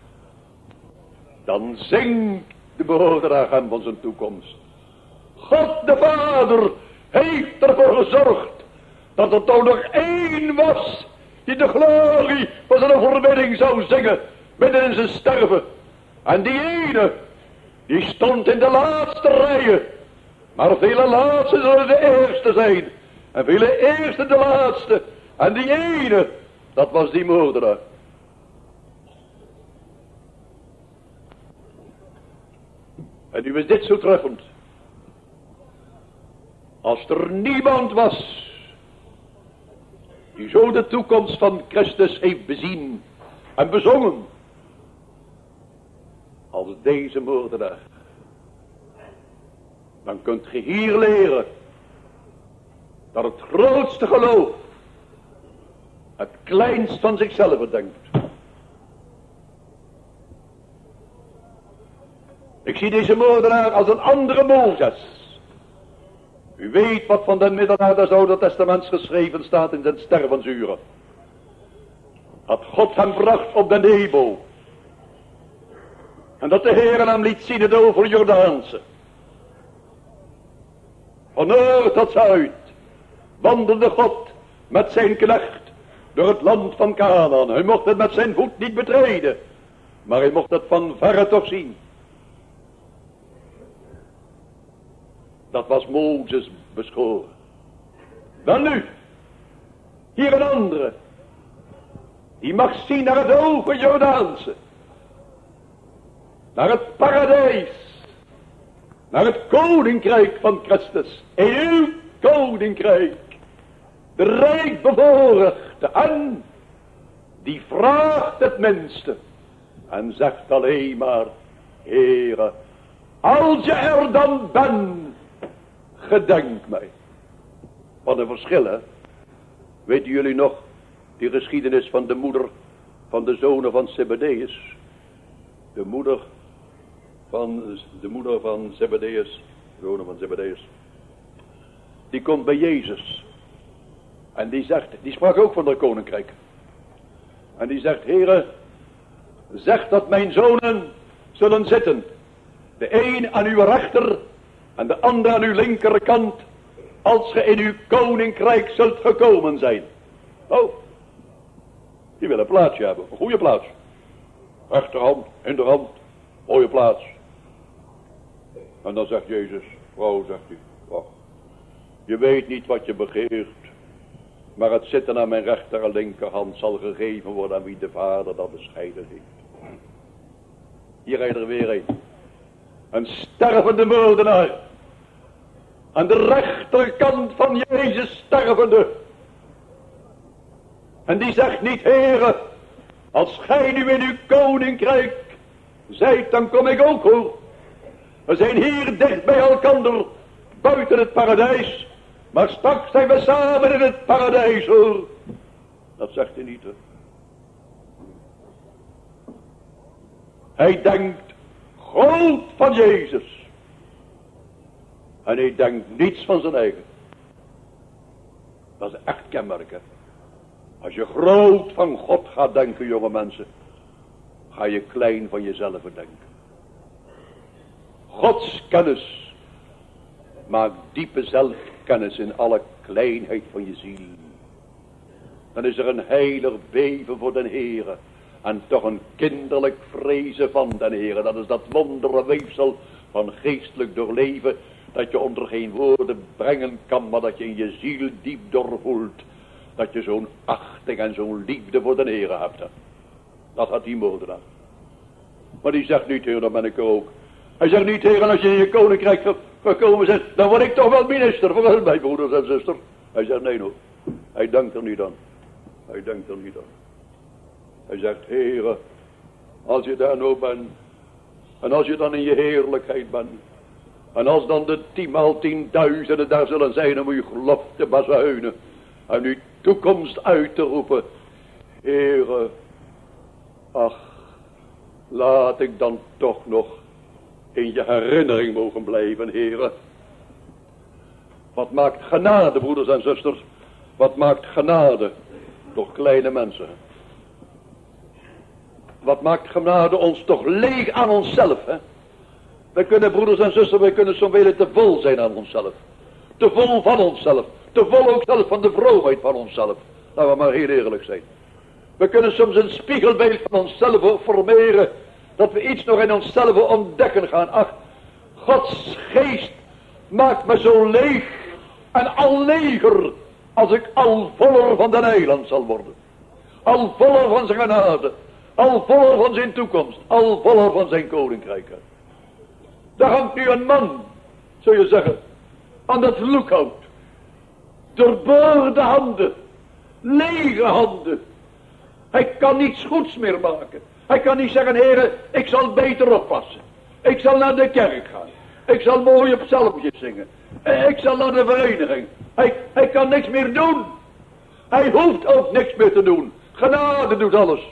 dan zingt de moordenaar hem van zijn toekomst. God de Vader heeft ervoor gezorgd dat er toch nog één was die de glorie van zijn overwinning zou zingen midden in zijn sterven. En die ene, die stond in de laatste rijen. Maar vele laatste zullen de eerste zijn. En vele eerste de laatste. En die ene, dat was die moordenaar. En nu is dit zo treffend. Als er niemand was die zo de toekomst van Christus heeft bezien en bezongen als deze moordenaar, dan kunt ge hier leren dat het grootste geloof het kleinst van zichzelf denkt. Ik zie deze moordenaar als een andere Mozes. U weet wat van de middelaar des Oude Testaments geschreven staat in zijn stervensuren. Dat God hem bracht op de Nebo. En dat de Heer hem liet zien het over Jordaanse. Van noord tot zuid wandelde God met zijn knecht door het land van Kanaan. Hij mocht het met zijn voet niet betreden, maar hij mocht het van verre toch zien. Dat was Mozes beschoren. Dan nu, hier een andere, die mag zien naar het open Jordaanse, naar het paradijs, naar het koninkrijk van Christus. In uw koninkrijk, de rijk bevoorrechte, en die vraagt het minste en zegt alleen maar: Heere, als je er dan bent, gedenk mij. Wat een verschil, hè? Weten jullie nog die geschiedenis van de moeder van de zonen van Zebedeus? De moeder van Zebedeus, zonen van Zebedeus. Die komt bij Jezus. En die sprak ook van het koninkrijk. En die zegt: Heere, zeg dat mijn zonen zullen zitten. De een aan uw rechter en de ander aan uw linkerkant, als ge in uw koninkrijk zult gekomen zijn. Oh, die wil een plaatsje hebben, een goede plaats. Rechterhand, hinderhand, mooie plaats. En dan zegt Jezus: vrouw, zegt hij, wacht, je weet niet wat je begeert, maar het zitten aan mijn rechter en linkerhand zal gegeven worden aan wie de Vader dat bescheiden heeft. Hier rijdt er weer een. Een stervende moordenaar. Aan de rechterkant van Jezus stervende. En die zegt niet, Heere, als gij nu in uw koninkrijk zijt, dan kom ik ook hoor. We zijn hier dicht bij elkander, buiten het paradijs. Maar straks zijn we samen in het paradijs hoor. Dat zegt hij niet hoor. Hij denkt groot van Jezus. En hij denkt niets van zijn eigen. Dat is echt kenmerk hè. Als je groot van God gaat denken, jonge mensen, ga je klein van jezelf denken. Gods kennis maakt diepe zelfkennis in alle kleinheid van je ziel. Dan is er een heilig beven voor den Heere en toch een kinderlijk vrezen van den Heere. Dat is dat wondere weefsel van geestelijk doorleven dat je onder geen woorden brengen kan, maar dat je in je ziel diep doorvoelt. Dat je zo'n achting en zo'n liefde voor de Heere hebt. Hè. Dat had die moordenaar. Maar die zegt niet, Heer, dan ben ik er ook. Hij zegt niet, Heer, als je in je koninkrijk gekomen bent, dan word ik toch wel minister voor mijn broeders en zusters. Hij zegt, nee hoor. Hij denkt er niet aan. Hij denkt er niet aan. Hij zegt, Heer, als je daar nou bent, en als je dan in je heerlijkheid bent, en als dan de 10.000 daar zullen zijn om uw gelofte te bazuinen, en uw toekomst uit te roepen. Heere, ach, laat ik dan toch nog in je herinnering mogen blijven, Heere. Wat maakt genade, broeders en zusters? Wat maakt genade door kleine mensen? Wat maakt genade ons toch leeg aan onszelf, hè? Wij kunnen, broeders en zusters, wij kunnen soms wel te vol zijn aan onszelf. Te vol van onszelf. Te vol ook zelf van de vroomheid van onszelf. Laten we maar heel eerlijk zijn. We kunnen soms een spiegelbeeld van onszelf formeren. Dat we iets nog in onszelf ontdekken gaan. Ach, Gods geest maakt me zo leeg. En al leger. Als ik al voller van de eiland zal worden. Al voller van zijn genade. Al voller van zijn toekomst. Al voller van zijn koninkrijk. Daar hangt nu een man, zou je zeggen, aan dat lookout. Doorboorde handen, lege handen. Hij kan niets goeds meer maken. Hij kan niet zeggen, Heere, ik zal beter oppassen. Ik zal naar de kerk gaan. Ik zal mooie psalmpjes zingen. Ik zal naar de vereniging. Hij kan niks meer doen. Hij hoeft ook niks meer te doen. Genade doet alles.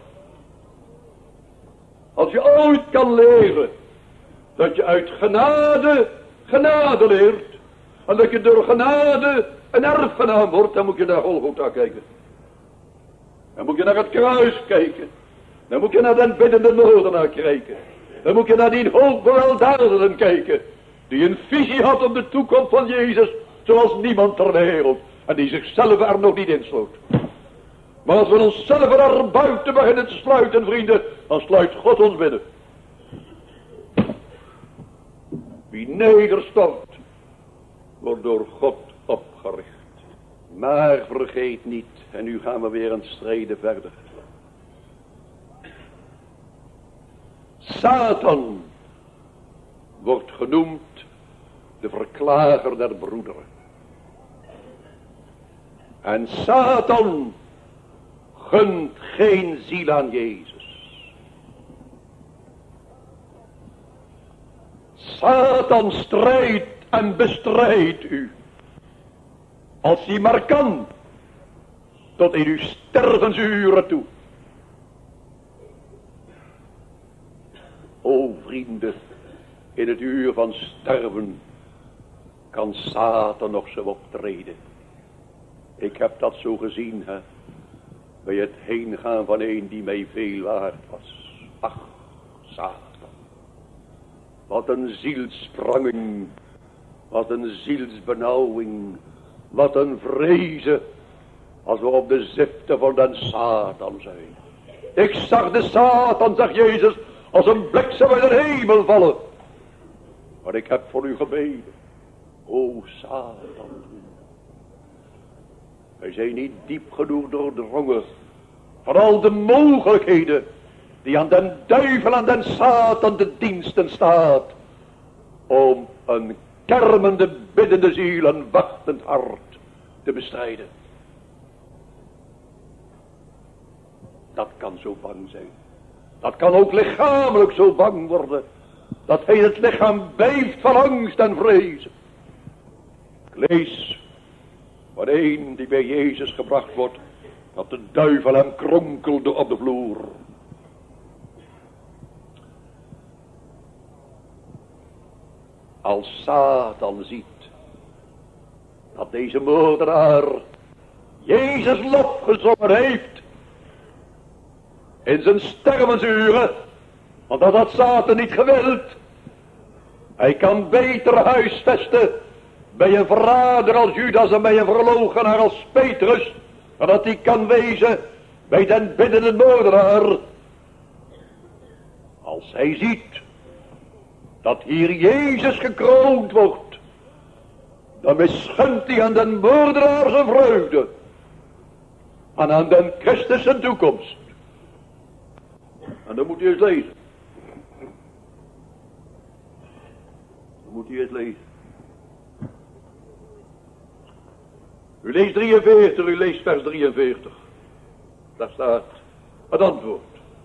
Als je ooit kan leren dat je uit genade leert. En dat je door genade een erfgenaam wordt, dan moet je naar Golgotha kijken. Dan moet je naar het kruis kijken. Dan moet je naar den biddende moordenaar kijken. Dan moet je naar die hoogbeweldadenen kijken. Die een visie had op de toekomst van Jezus, zoals niemand ter wereld. En die zichzelf er nog niet insloot. Maar als we onszelf er buiten beginnen te sluiten, vrienden, dan sluit God ons binnen. Wie nederstort, wordt door God opgericht. Maar vergeet niet, en nu gaan we weer een streden verder. Satan wordt genoemd de verklager der broederen. En Satan gunt geen ziel aan Jezus. Satan strijdt en bestrijdt u. Als hij maar kan. Tot in uw stervensuren toe. O vrienden. In het uur van sterven. Kan Satan nog zo optreden. Ik heb dat zo gezien, hè. Bij het heengaan van een die mij veel waard was. Ach, Satan. Wat een zielspranging. Wat een zielsbenauwing. Wat een vrezen. Als we op de zifte van den Satan zijn. Ik zag de Satan, zegt Jezus, als een bliksem uit de hemel vallen. Maar ik heb voor u gebeden. O Satan. Wij zijn niet diep genoeg doordrongen van al de mogelijkheden die aan den duivel en den Satan de diensten staat om een kermende, biddende ziel, een wachtend hart te bestrijden. Dat kan zo bang zijn. Dat kan ook lichamelijk zo bang worden. Dat hij het lichaam beeft van angst en vrees. Ik lees van een die bij Jezus gebracht wordt, dat de duivel hem kronkelde op de vloer. Als Satan ziet dat deze moordenaar Jezus lof gezongen heeft in zijn stervensuren, want dat had Satan niet gewild. Hij kan beter huisvesten bij een verrader als Judas en bij een verloochenaar als Petrus, dan dat hij kan wezen bij den biddende moordenaar. Als hij ziet dat hier Jezus gekroond wordt, dan misgunt hij aan den moordenaar zijn vreugde en aan den Christus zijn toekomst. En dan moet u eens lezen. Dan moet u eens lezen. U leest 43, u leest vers 43. Daar staat het antwoord.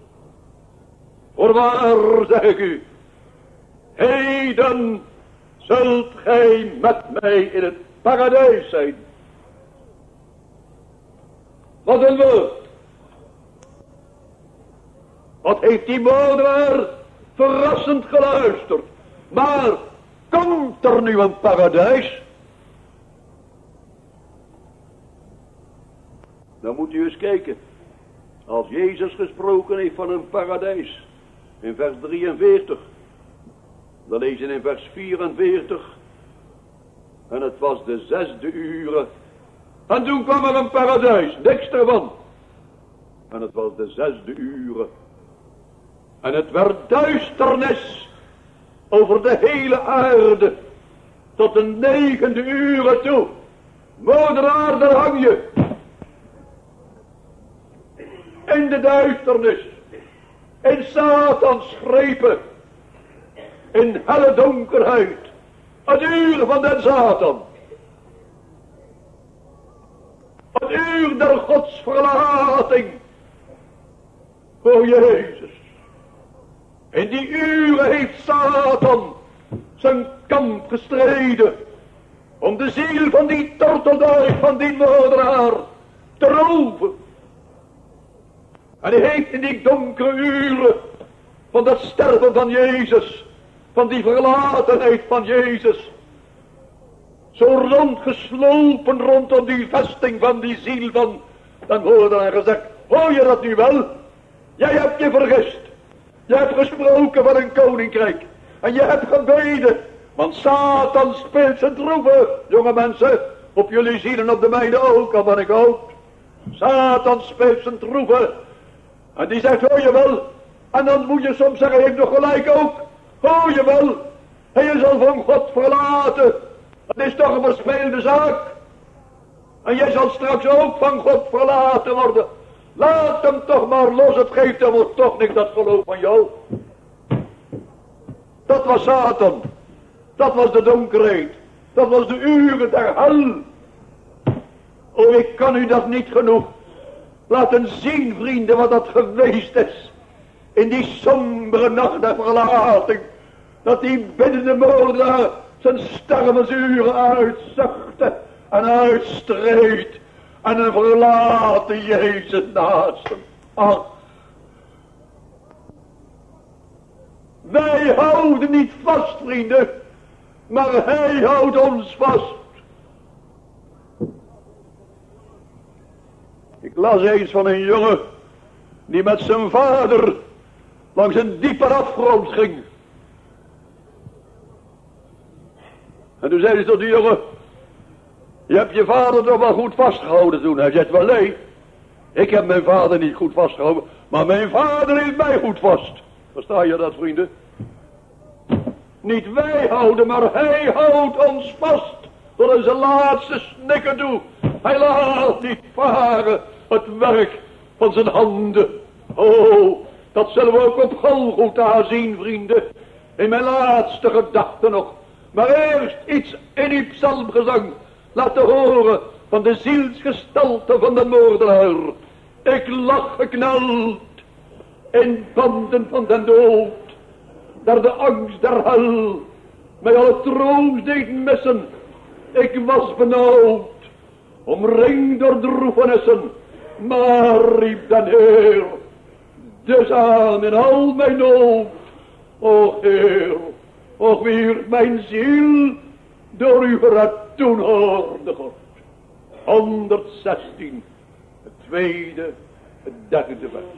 Voorwaar zeg ik u, heden zult gij met mij in het paradijs zijn. Wat een woord. Wat heeft die moordenaar verrassend geluisterd. Maar komt er nu een paradijs? Dan moet u eens kijken. Als Jezus gesproken heeft van een paradijs. In vers 43. Dan lees je in vers 44. En het was de 6e uur. En toen kwam er een paradijs. Niks ervan. En het was de 6e uur. En het werd duisternis over de hele aarde. Tot de 9e uur toe. Moordenaar, daar hang je. In de duisternis. In Satans grepen. In helle donkerheid. Het uur van den Satan. Het uur der godsverlating. O Jezus. In die uren heeft Satan zijn kamp gestreden. Om de ziel van die tortelduif, van die moordenaar te roven. En hij heeft in die donkere uren van dat sterven van Jezus, van die verlatenheid van Jezus, zo rondgeslopen rondom die vesting van die ziel van den moordenaar gezegd, hoor je dat nu wel? Jij hebt je vergist. Je hebt gesproken van een koninkrijk. En je hebt gebeden. Want Satan speelt zijn troeven, jonge mensen. Op jullie zielen, op de mijne ook, al ben ik oud. Satan speelt zijn troeven. En die zegt, hoor je wel. En dan moet je soms zeggen, ik nog gelijk ook. Hoor je wel. Hij is al van God verlaten. Het is toch een verspeelde zaak. En jij zal straks ook van God verlaten worden. Laat hem toch maar los, het geeft hem toch niks, dat geloof van jou. Dat was Satan. Dat was de donkerheid. Dat was de uren der hel. Oh, ik kan u dat niet genoeg laten zien, vrienden, wat dat geweest is. In die sombere nacht der verlating. Dat die biddende moordenaar zijn stervensuren uitzuchtte en uitstreed. En een verlaten Jezus naast hem. Ach. Wij houden niet vast, vrienden. Maar hij houdt ons vast. Ik las eens van een jongen die met zijn vader langs een dieper afgrond ging. En toen zei ze tot die jongen, je hebt je vader toch wel goed vastgehouden toen. Hij zegt, wel nee, ik heb mijn vader niet goed vastgehouden, maar mijn vader hield mij goed vast. Versta je dat, vrienden? Niet wij houden, maar hij houdt ons vast tot in zijn laatste snikken toe. Hij laat niet varen het werk van zijn handen. Oh, dat zullen we ook op Golgotha zien, vrienden. in mijn laatste gedachten nog. Maar eerst iets in uw psalmgezang laten horen van de zielsgestalte van de moordenaar. Ik lag gekneld in banden van den dood, daar de angst der hel mij alle troost deed missen. Ik was benauwd, omringd door droefenissen, maar riep den Heer dus aan in al mijn nood. O Heer, o wierd mijn ziel door uw gered toen hoorde God. 116, het tweede, het derde vers.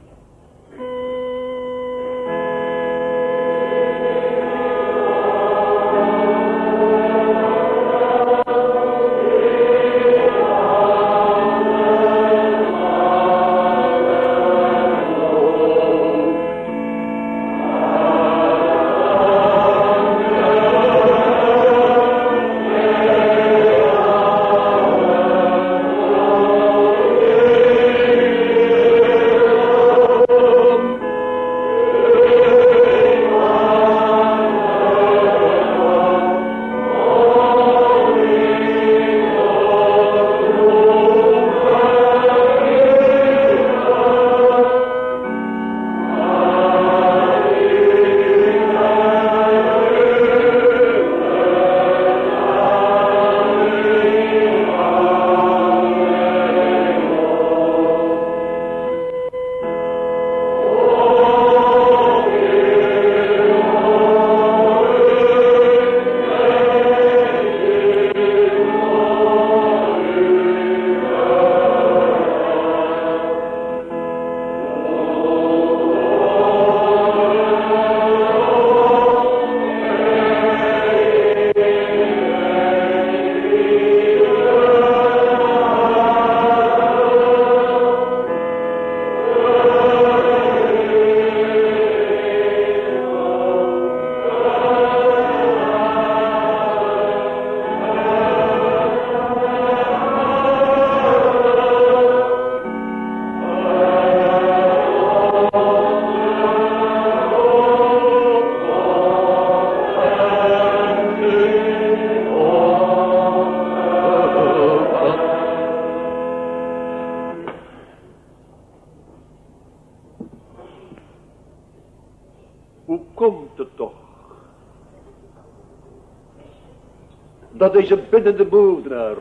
Dat deze biddende moordenaar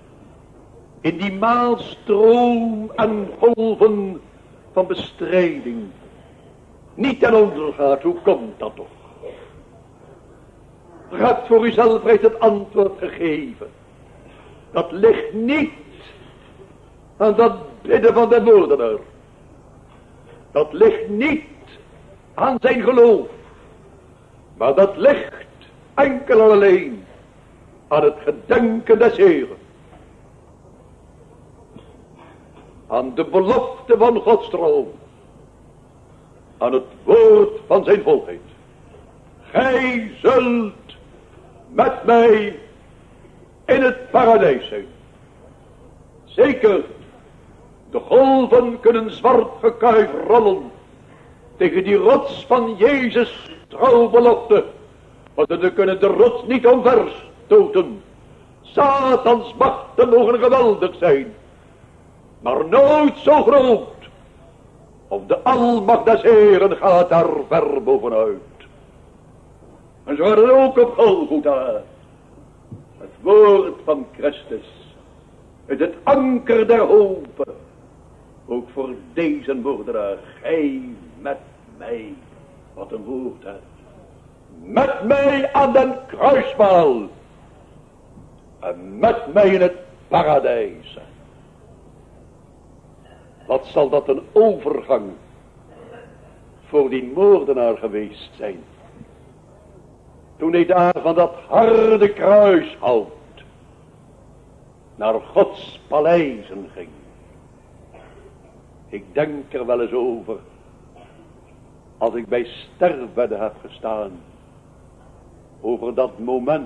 in die maalstroom en golven van bestrijding niet ten onder gaat. Hoe komt dat toch? Je hebt voor uzelf reeds het antwoord gegeven. Dat ligt niet aan dat bidden van de moordenaar. Dat ligt niet aan zijn geloof. Maar dat ligt enkel en alleen aan het gedenken des Heeren. Aan de belofte van Gods trouw. Aan het woord van zijn volheid. Gij zult met mij in het paradijs zijn. Zeker, de golven kunnen zwart gekuif rollen tegen die rots van Jezus trouwbelofte. Maar ze kunnen de rots niet omverstoten. Satans machten mogen geweldig zijn, maar nooit zo groot. Of de almacht des Heeren gaat daar ver bovenuit. En zo waren ook op Golgotha het woord van Christus, het anker der hoop, ook voor deze moordenaar. Gij met mij, wat een woord uit. Met mij aan den kruispaal en met mij in het paradijs. Wat zal dat een overgang voor die moordenaar geweest zijn, toen hij daar van dat harde kruishout naar Gods paleizen ging. Ik denk er wel eens over, als ik bij sterfbedden heb gestaan, over dat moment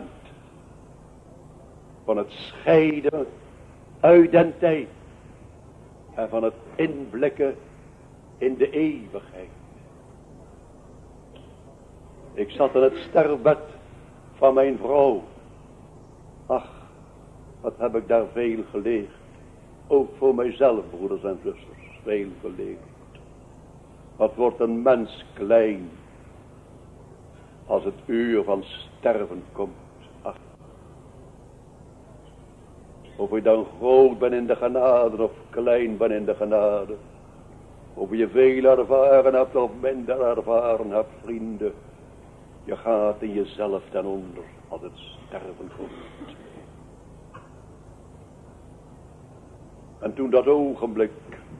van het scheiden uit den tijd en van het inblikken in de eeuwigheid. Ik zat in het sterfbed van mijn vrouw. Ach, wat heb ik daar veel geleerd. Ook voor mijzelf, broeders en zusters, veel geleerd. Wat wordt een mens klein als het uur van sterven komt. Ach. Of je dan groot bent in de genade of klein bent in de genade. Of je veel ervaren hebt of minder ervaren hebt, vrienden. Je gaat in jezelf ten onder als het sterven komt. En toen dat ogenblik,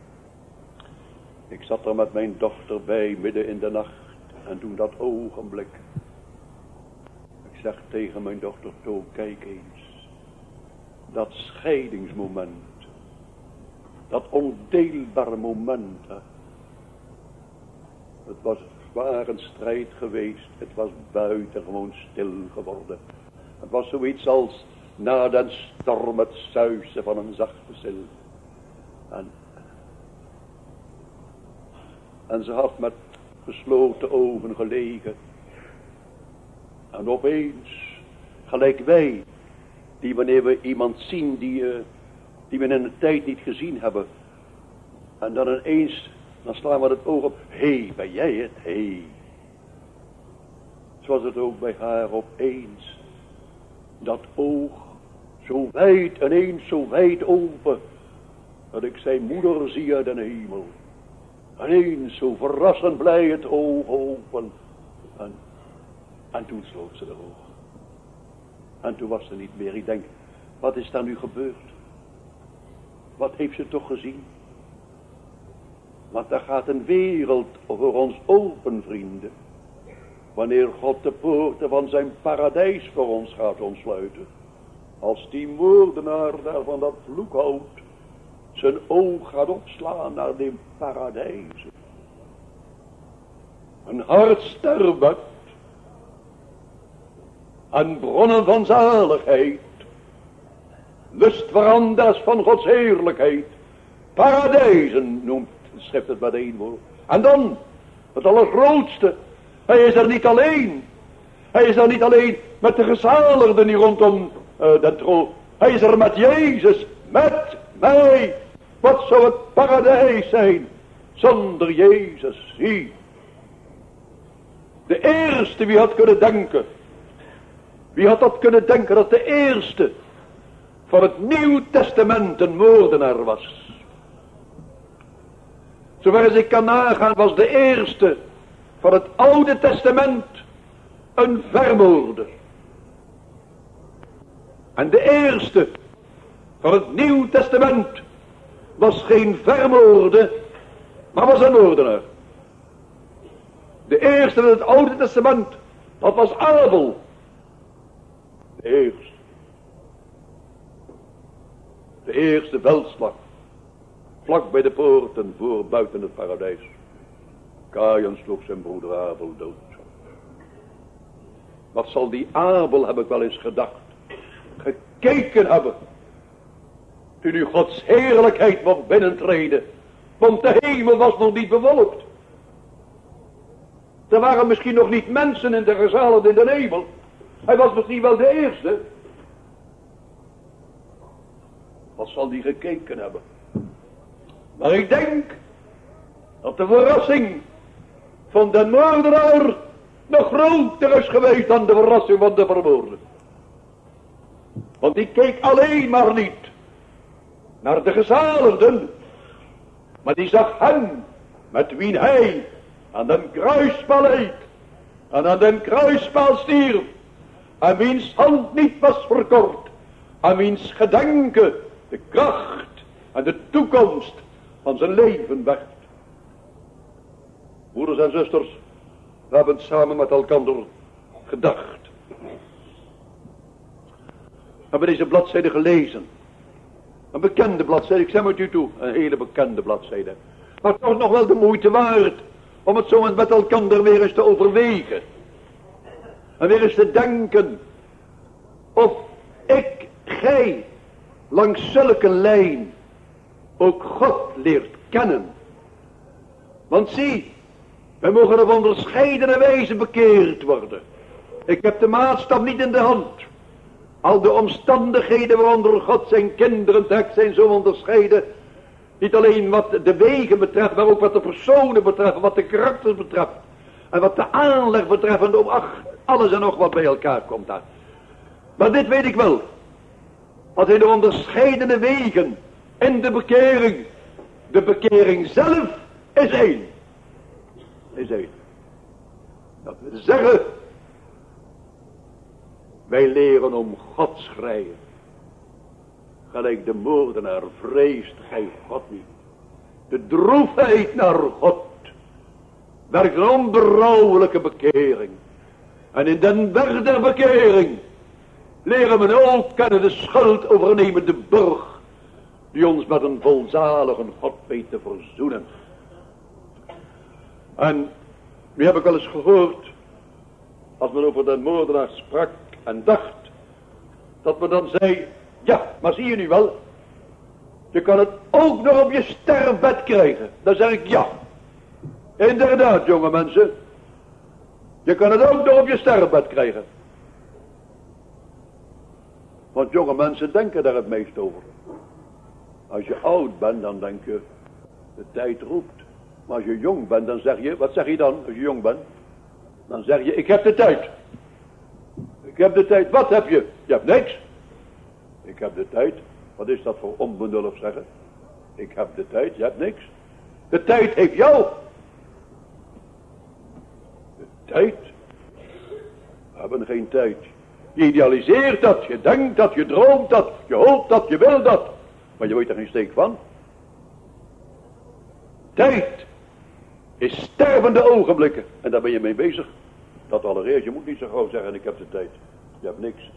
ik zat er met mijn dochter bij midden in de nacht. En toen dat ogenblik, ik zeg tegen mijn dochter, toe, kijk eens. Dat scheidingsmoment. Dat ondeelbare moment. Hè. Het was zwaar een strijd geweest. Het was buitengewoon stil geworden. Het was zoiets als na den storm het suisen van een zachte zil. En ze had met gesloten ogen gelegen. En opeens, gelijk wij, die wanneer we iemand zien die we in de tijd niet gezien hebben. En dan ineens, dan slaan we het oog op. Hé, ben jij het? Hé. Zoals het ook bij haar opeens. Dat oog, zo wijd, ineens zo wijd open. Dat ik zijn moeder zie uit de hemel. Ineens zo verrassend blij het oog open. En toen sloot ze de ogen. En toen was ze niet meer. Ik denk, wat is daar nu gebeurd? Wat heeft ze toch gezien? Want daar gaat een wereld voor ons open, vrienden. Wanneer God de poorten van zijn paradijs voor ons gaat ontsluiten. Als die moordenaar daar van dat vloekhout zijn oog gaat opslaan naar die paradijs. Een hard sterfbed. En bronnen van zaligheid. Lustveranda's van Gods heerlijkheid. Paradijzen noemt de schrift het met één woord. En dan, het allergrootste. Hij is er niet alleen. Hij is er niet alleen met de gezaligden die rondom de troon. Hij is er met Jezus, met mij. Wat zou het paradijs zijn zonder Jezus? Zie. De eerste, wie had kunnen denken. Wie had dat kunnen denken dat de eerste van het Nieuw Testament een moordenaar was? Zover als ik kan nagaan was de eerste van het Oude Testament een vermoorder. En de eerste van het Nieuw Testament was geen vermoorde, maar was een moordenaar. De eerste van het Oude Testament, dat was Abel. De eerste veldslag, vlak bij de poorten voor buiten het paradijs. Kaïn sloeg zijn broeder Abel dood. Wat zal die Abel, heb ik wel eens gedacht, gekeken hebben, toen u Gods heerlijkheid mocht binnentreden, want de hemel was nog niet bewolkt. Er waren misschien nog niet mensen in de gezaligden in de hemel. Hij was misschien wel de eerste. Wat zal die gekeken hebben? Maar ik denk dat de verrassing van de moordenaar nog groter is geweest dan de verrassing van de vermoorde. Want die keek alleen maar niet naar de gezaligden, maar die zag hen met wie hij aan den kruispaal leek en aan den kruispaal stierf, en wiens hand niet was verkort, en wiens gedenken de kracht en de toekomst van zijn leven werd. Broeders en zusters, we hebben samen met elkaar gedacht. We hebben deze bladzijde gelezen. Een bekende bladzijde, ik zeg met u toe, een hele bekende bladzijde. Maar toch nog wel de moeite waard om het zo met elkaar weer eens te overwegen. En weer eens te denken of ik, gij, langs zulke lijn ook God leert kennen. Want zie, Wij mogen op onderscheidene wijze bekeerd worden. Ik heb de maatstaf niet in de hand. Al de omstandigheden waaronder God zijn kinderen trekt zijn zo onderscheiden. Niet alleen wat de wegen betreft, maar ook wat de personen betreft, wat de karakters betreft. En wat de aanleg betreft, en alles en nog wat bij elkaar komt daar. Maar dit weet ik wel. Dat in de onderscheidene wegen in de bekering zelf is één. Is één. Dat wil zeggen, wij leren om God schreien. Gelijk de moordenaar vreest gij God niet. De droefheid naar God werkt een onberouwelijke bekering. En in den weg der bekering leren we ook kennen de schuld overnemende burg, die ons met een volzalige God weet te verzoenen. En nu heb ik wel eens gehoord, als men over de moordenaar sprak en dacht, dat men dan zei, ja, maar zie je nu wel, je kan het ook nog op je sterfbed krijgen. Dan zeg ik ja. Inderdaad, jonge mensen. Je kan het ook nog op je sterfbed krijgen. Want jonge mensen denken daar het meest over. Als je oud bent, dan denk je, de tijd roept. Maar als je jong bent, dan zeg je, wat zeg je dan als je jong bent? Dan zeg je, ik heb de tijd. Ik heb de tijd. Wat heb je? Je hebt niks. Ik heb de tijd. Wat is dat voor onbenullig zeggen? Ik heb de tijd, je hebt niks. De tijd heeft jou. De tijd? We hebben geen tijd. Je idealiseert dat, je denkt dat, je droomt dat, je hoopt dat, je wil dat. Maar je weet er geen steek van. Tijd is stervende ogenblikken. En daar ben je mee bezig. Dat allereerst, je moet niet zo gauw zeggen, ik heb de tijd. Je hebt niks.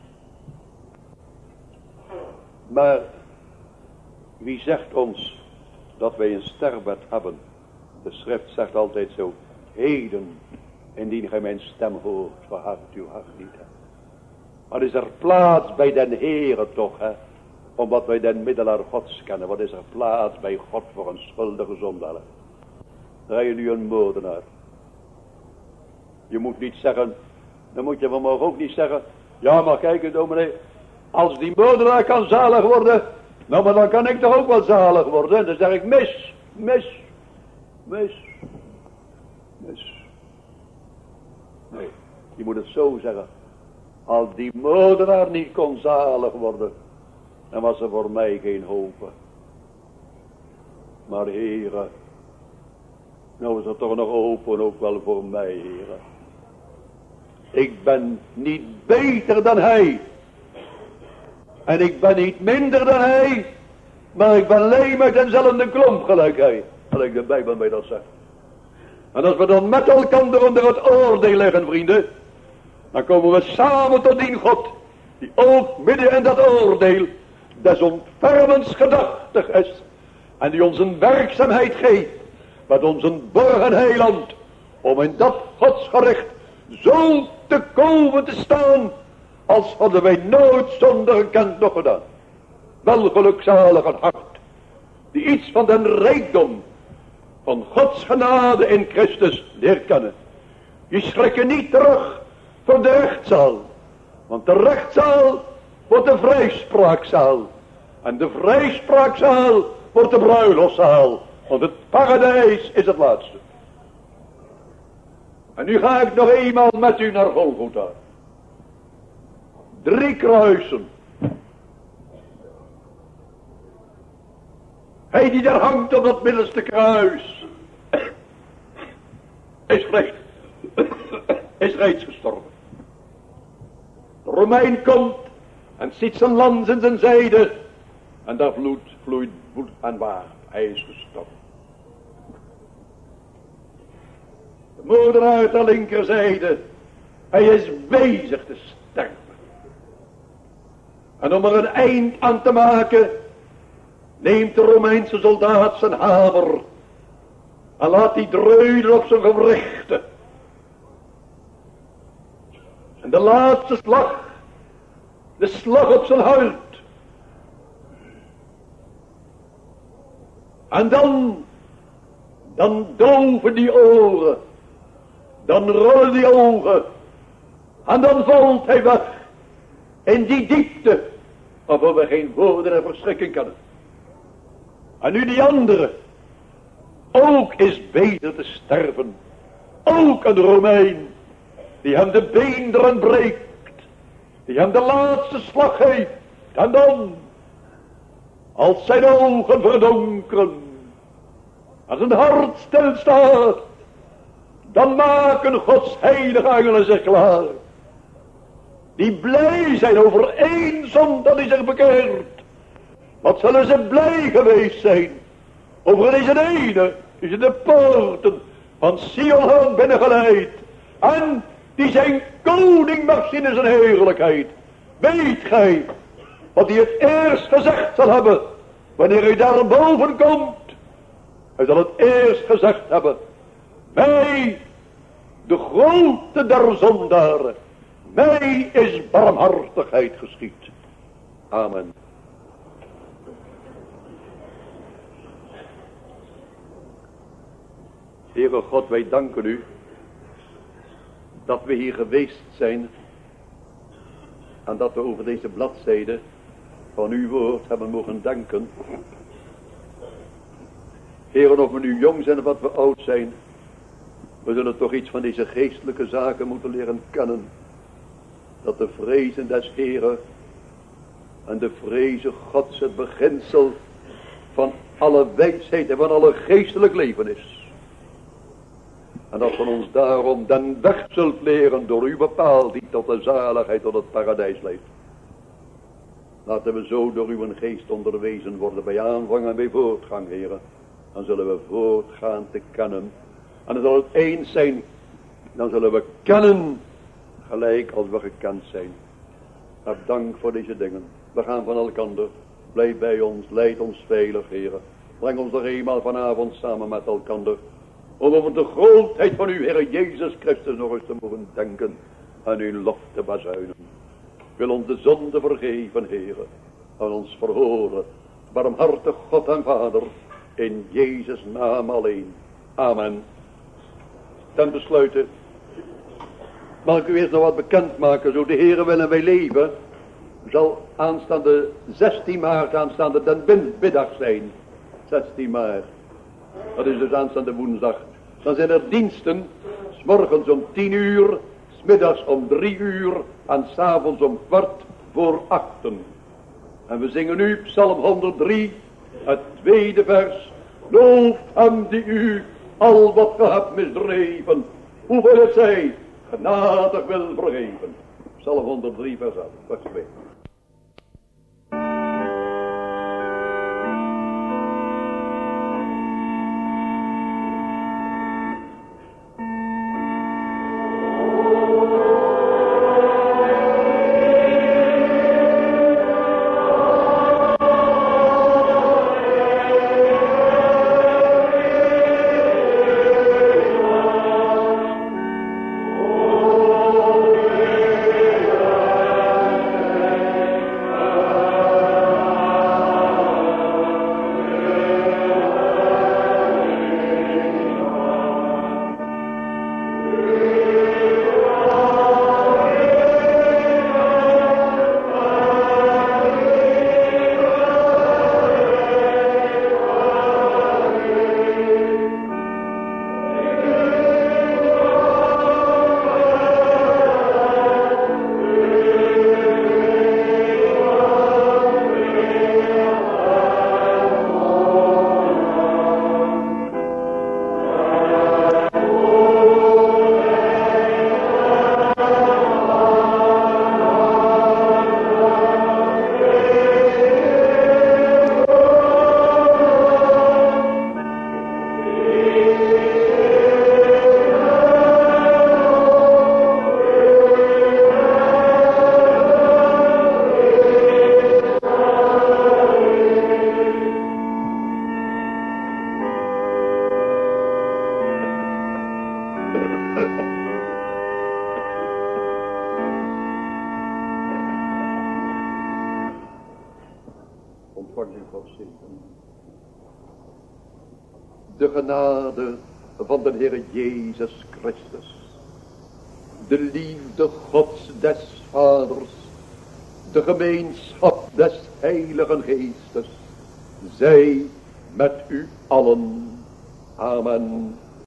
Maar wie zegt ons dat wij een sterfbed hebben? De schrift zegt altijd zo, heden, indien gij mijn stem hoort, verhard uw hart niet. Hè? Wat is er plaats bij den Heere toch, hè? Omdat wij den middelaar Gods kennen. Wat is er plaats bij God voor een schuldige zondaar? Rij je nu een moordenaar? Je moet niet zeggen, dan moet je vanmorgen ook niet zeggen, ja maar kijk dominee, als die moordenaar kan zalig worden, nou maar dan kan ik toch ook wel zalig worden. En dan zeg ik mis. Nee, je moet het zo zeggen. Als die moordenaar niet kon zalig worden, dan was er voor mij geen hoop. Maar Heere, nou is er toch nog open ook wel voor mij, Heere. Ik ben niet beter dan hij. En ik ben niet minder dan hij. Maar ik ben leem uit dezelfde klomp gelijk hij. Gelijk de Bijbel mij dat zegt. En als we dan met elkaar onder het oordeel liggen, vrienden. Dan komen we samen tot die God. Die ook midden in dat oordeel des ontfermens gedachtig is. En die ons een werkzaamheid geeft. Met ons een borg en heiland. Om in dat godsgericht zo te komen te staan. Als hadden wij nooit zonde gekend nog gedaan. Wel gelukzalig een hart. Die iets van den rijkdom. Van Gods genade in Christus leert kennen. Die schrikken niet terug voor de rechtszaal. Want de rechtszaal wordt de vrijspraakzaal. En de vrijspraakzaal wordt de bruiloftszaal. Want het paradijs is het laatste. En nu ga ik nog eenmaal met u naar Golgotha. 3 kruisen. Hij die daar hangt op dat middelste kruis. Is reeds gestorven. De Romein komt en ziet zijn lans in zijn zijde. En daar vloeit bloed en water. Hij is gestorven. De moordenaar uit de linkerzijde. Hij is bezig te sterven. En om er een eind aan te maken, neemt de Romeinse soldaat zijn hamer en laat die dreunen op zijn gewrichten. En de laatste slag, de slag op zijn hart. En dan doven die oren Dan rollen die ogen. En dan valt hij weg. In die diepte. Waarvoor we geen woorden en verschrikking kennen. En nu die andere. Ook is beter te sterven. Ook een Romein. Die hem de beenderen breekt. Die hem de laatste slag geeft. En dan. Als zijn ogen verdonkeren. Als zijn hart stilstaat. Dan maken Gods heilige engelen zich klaar. Die blij zijn over één zonde die zich bekeert. Wat zullen ze blij geweest zijn. Over deze ene die ze de poorten van Sion hebben binnengeleid. En die zijn koning mag zien in zijn heerlijkheid. Weet gij wat hij het eerst gezegd zal hebben. Wanneer hij daar boven komt. Hij zal het eerst gezegd hebben. Mij, de grote der zondaren. Mij is barmhartigheid geschied. Amen. Heere God, wij danken u. Dat we hier geweest zijn. En dat we over deze bladzijde van uw woord hebben mogen denken. Heren, of we nu jong zijn of wat we oud zijn. We zullen toch iets van deze geestelijke zaken moeten leren kennen. Dat de vrezen des Heren en de vrezen Gods het beginsel van alle wijsheid en van alle geestelijk leven is. En dat van ons daarom den weg zult leren door u bepaald die tot de zaligheid tot het paradijs leidt. Laten we zo door uw geest onderwezen worden bij aanvang en bij voortgang, heren. Dan zullen we voortgaan te kennen. En dan zal het eens zijn. Dan zullen we kennen gelijk als we gekend zijn. Heb dank voor deze dingen. We gaan van elkander. Blijf bij ons. Leid ons veilig, heren. Breng ons nog eenmaal vanavond samen met elkander. Om over de grootheid van uw Heer Jezus Christus nog eens te mogen denken. En uw lof te bazuinen. Wil ons de zonde vergeven, heren. En ons verhoren. Barmhartig God en Vader. In Jezus' naam alleen. Amen. Ten besluite. Mag ik u eerst nog wat bekend maken. Zo de Heere willen wij leven. Zal aanstaande 16 maart aanstaande den middag zijn. 16 maart. Dat is dus aanstaande woensdag. Dan zijn er diensten. 's morgens om 10 uur. 's middags om 3 uur. En 's avonds om 7:15. En we zingen nu Psalm 103. Het tweede vers. Loof hem die u al wat ge hebt misdreven. Hoeveel het zij genadig wil vergeven. Psalm 103 vers 8. Vers 2. De genade van de Heer Jezus Christus de liefde Gods des Vaders, de gemeenschap des Heiligen Geestes, zij met u allen. Amen.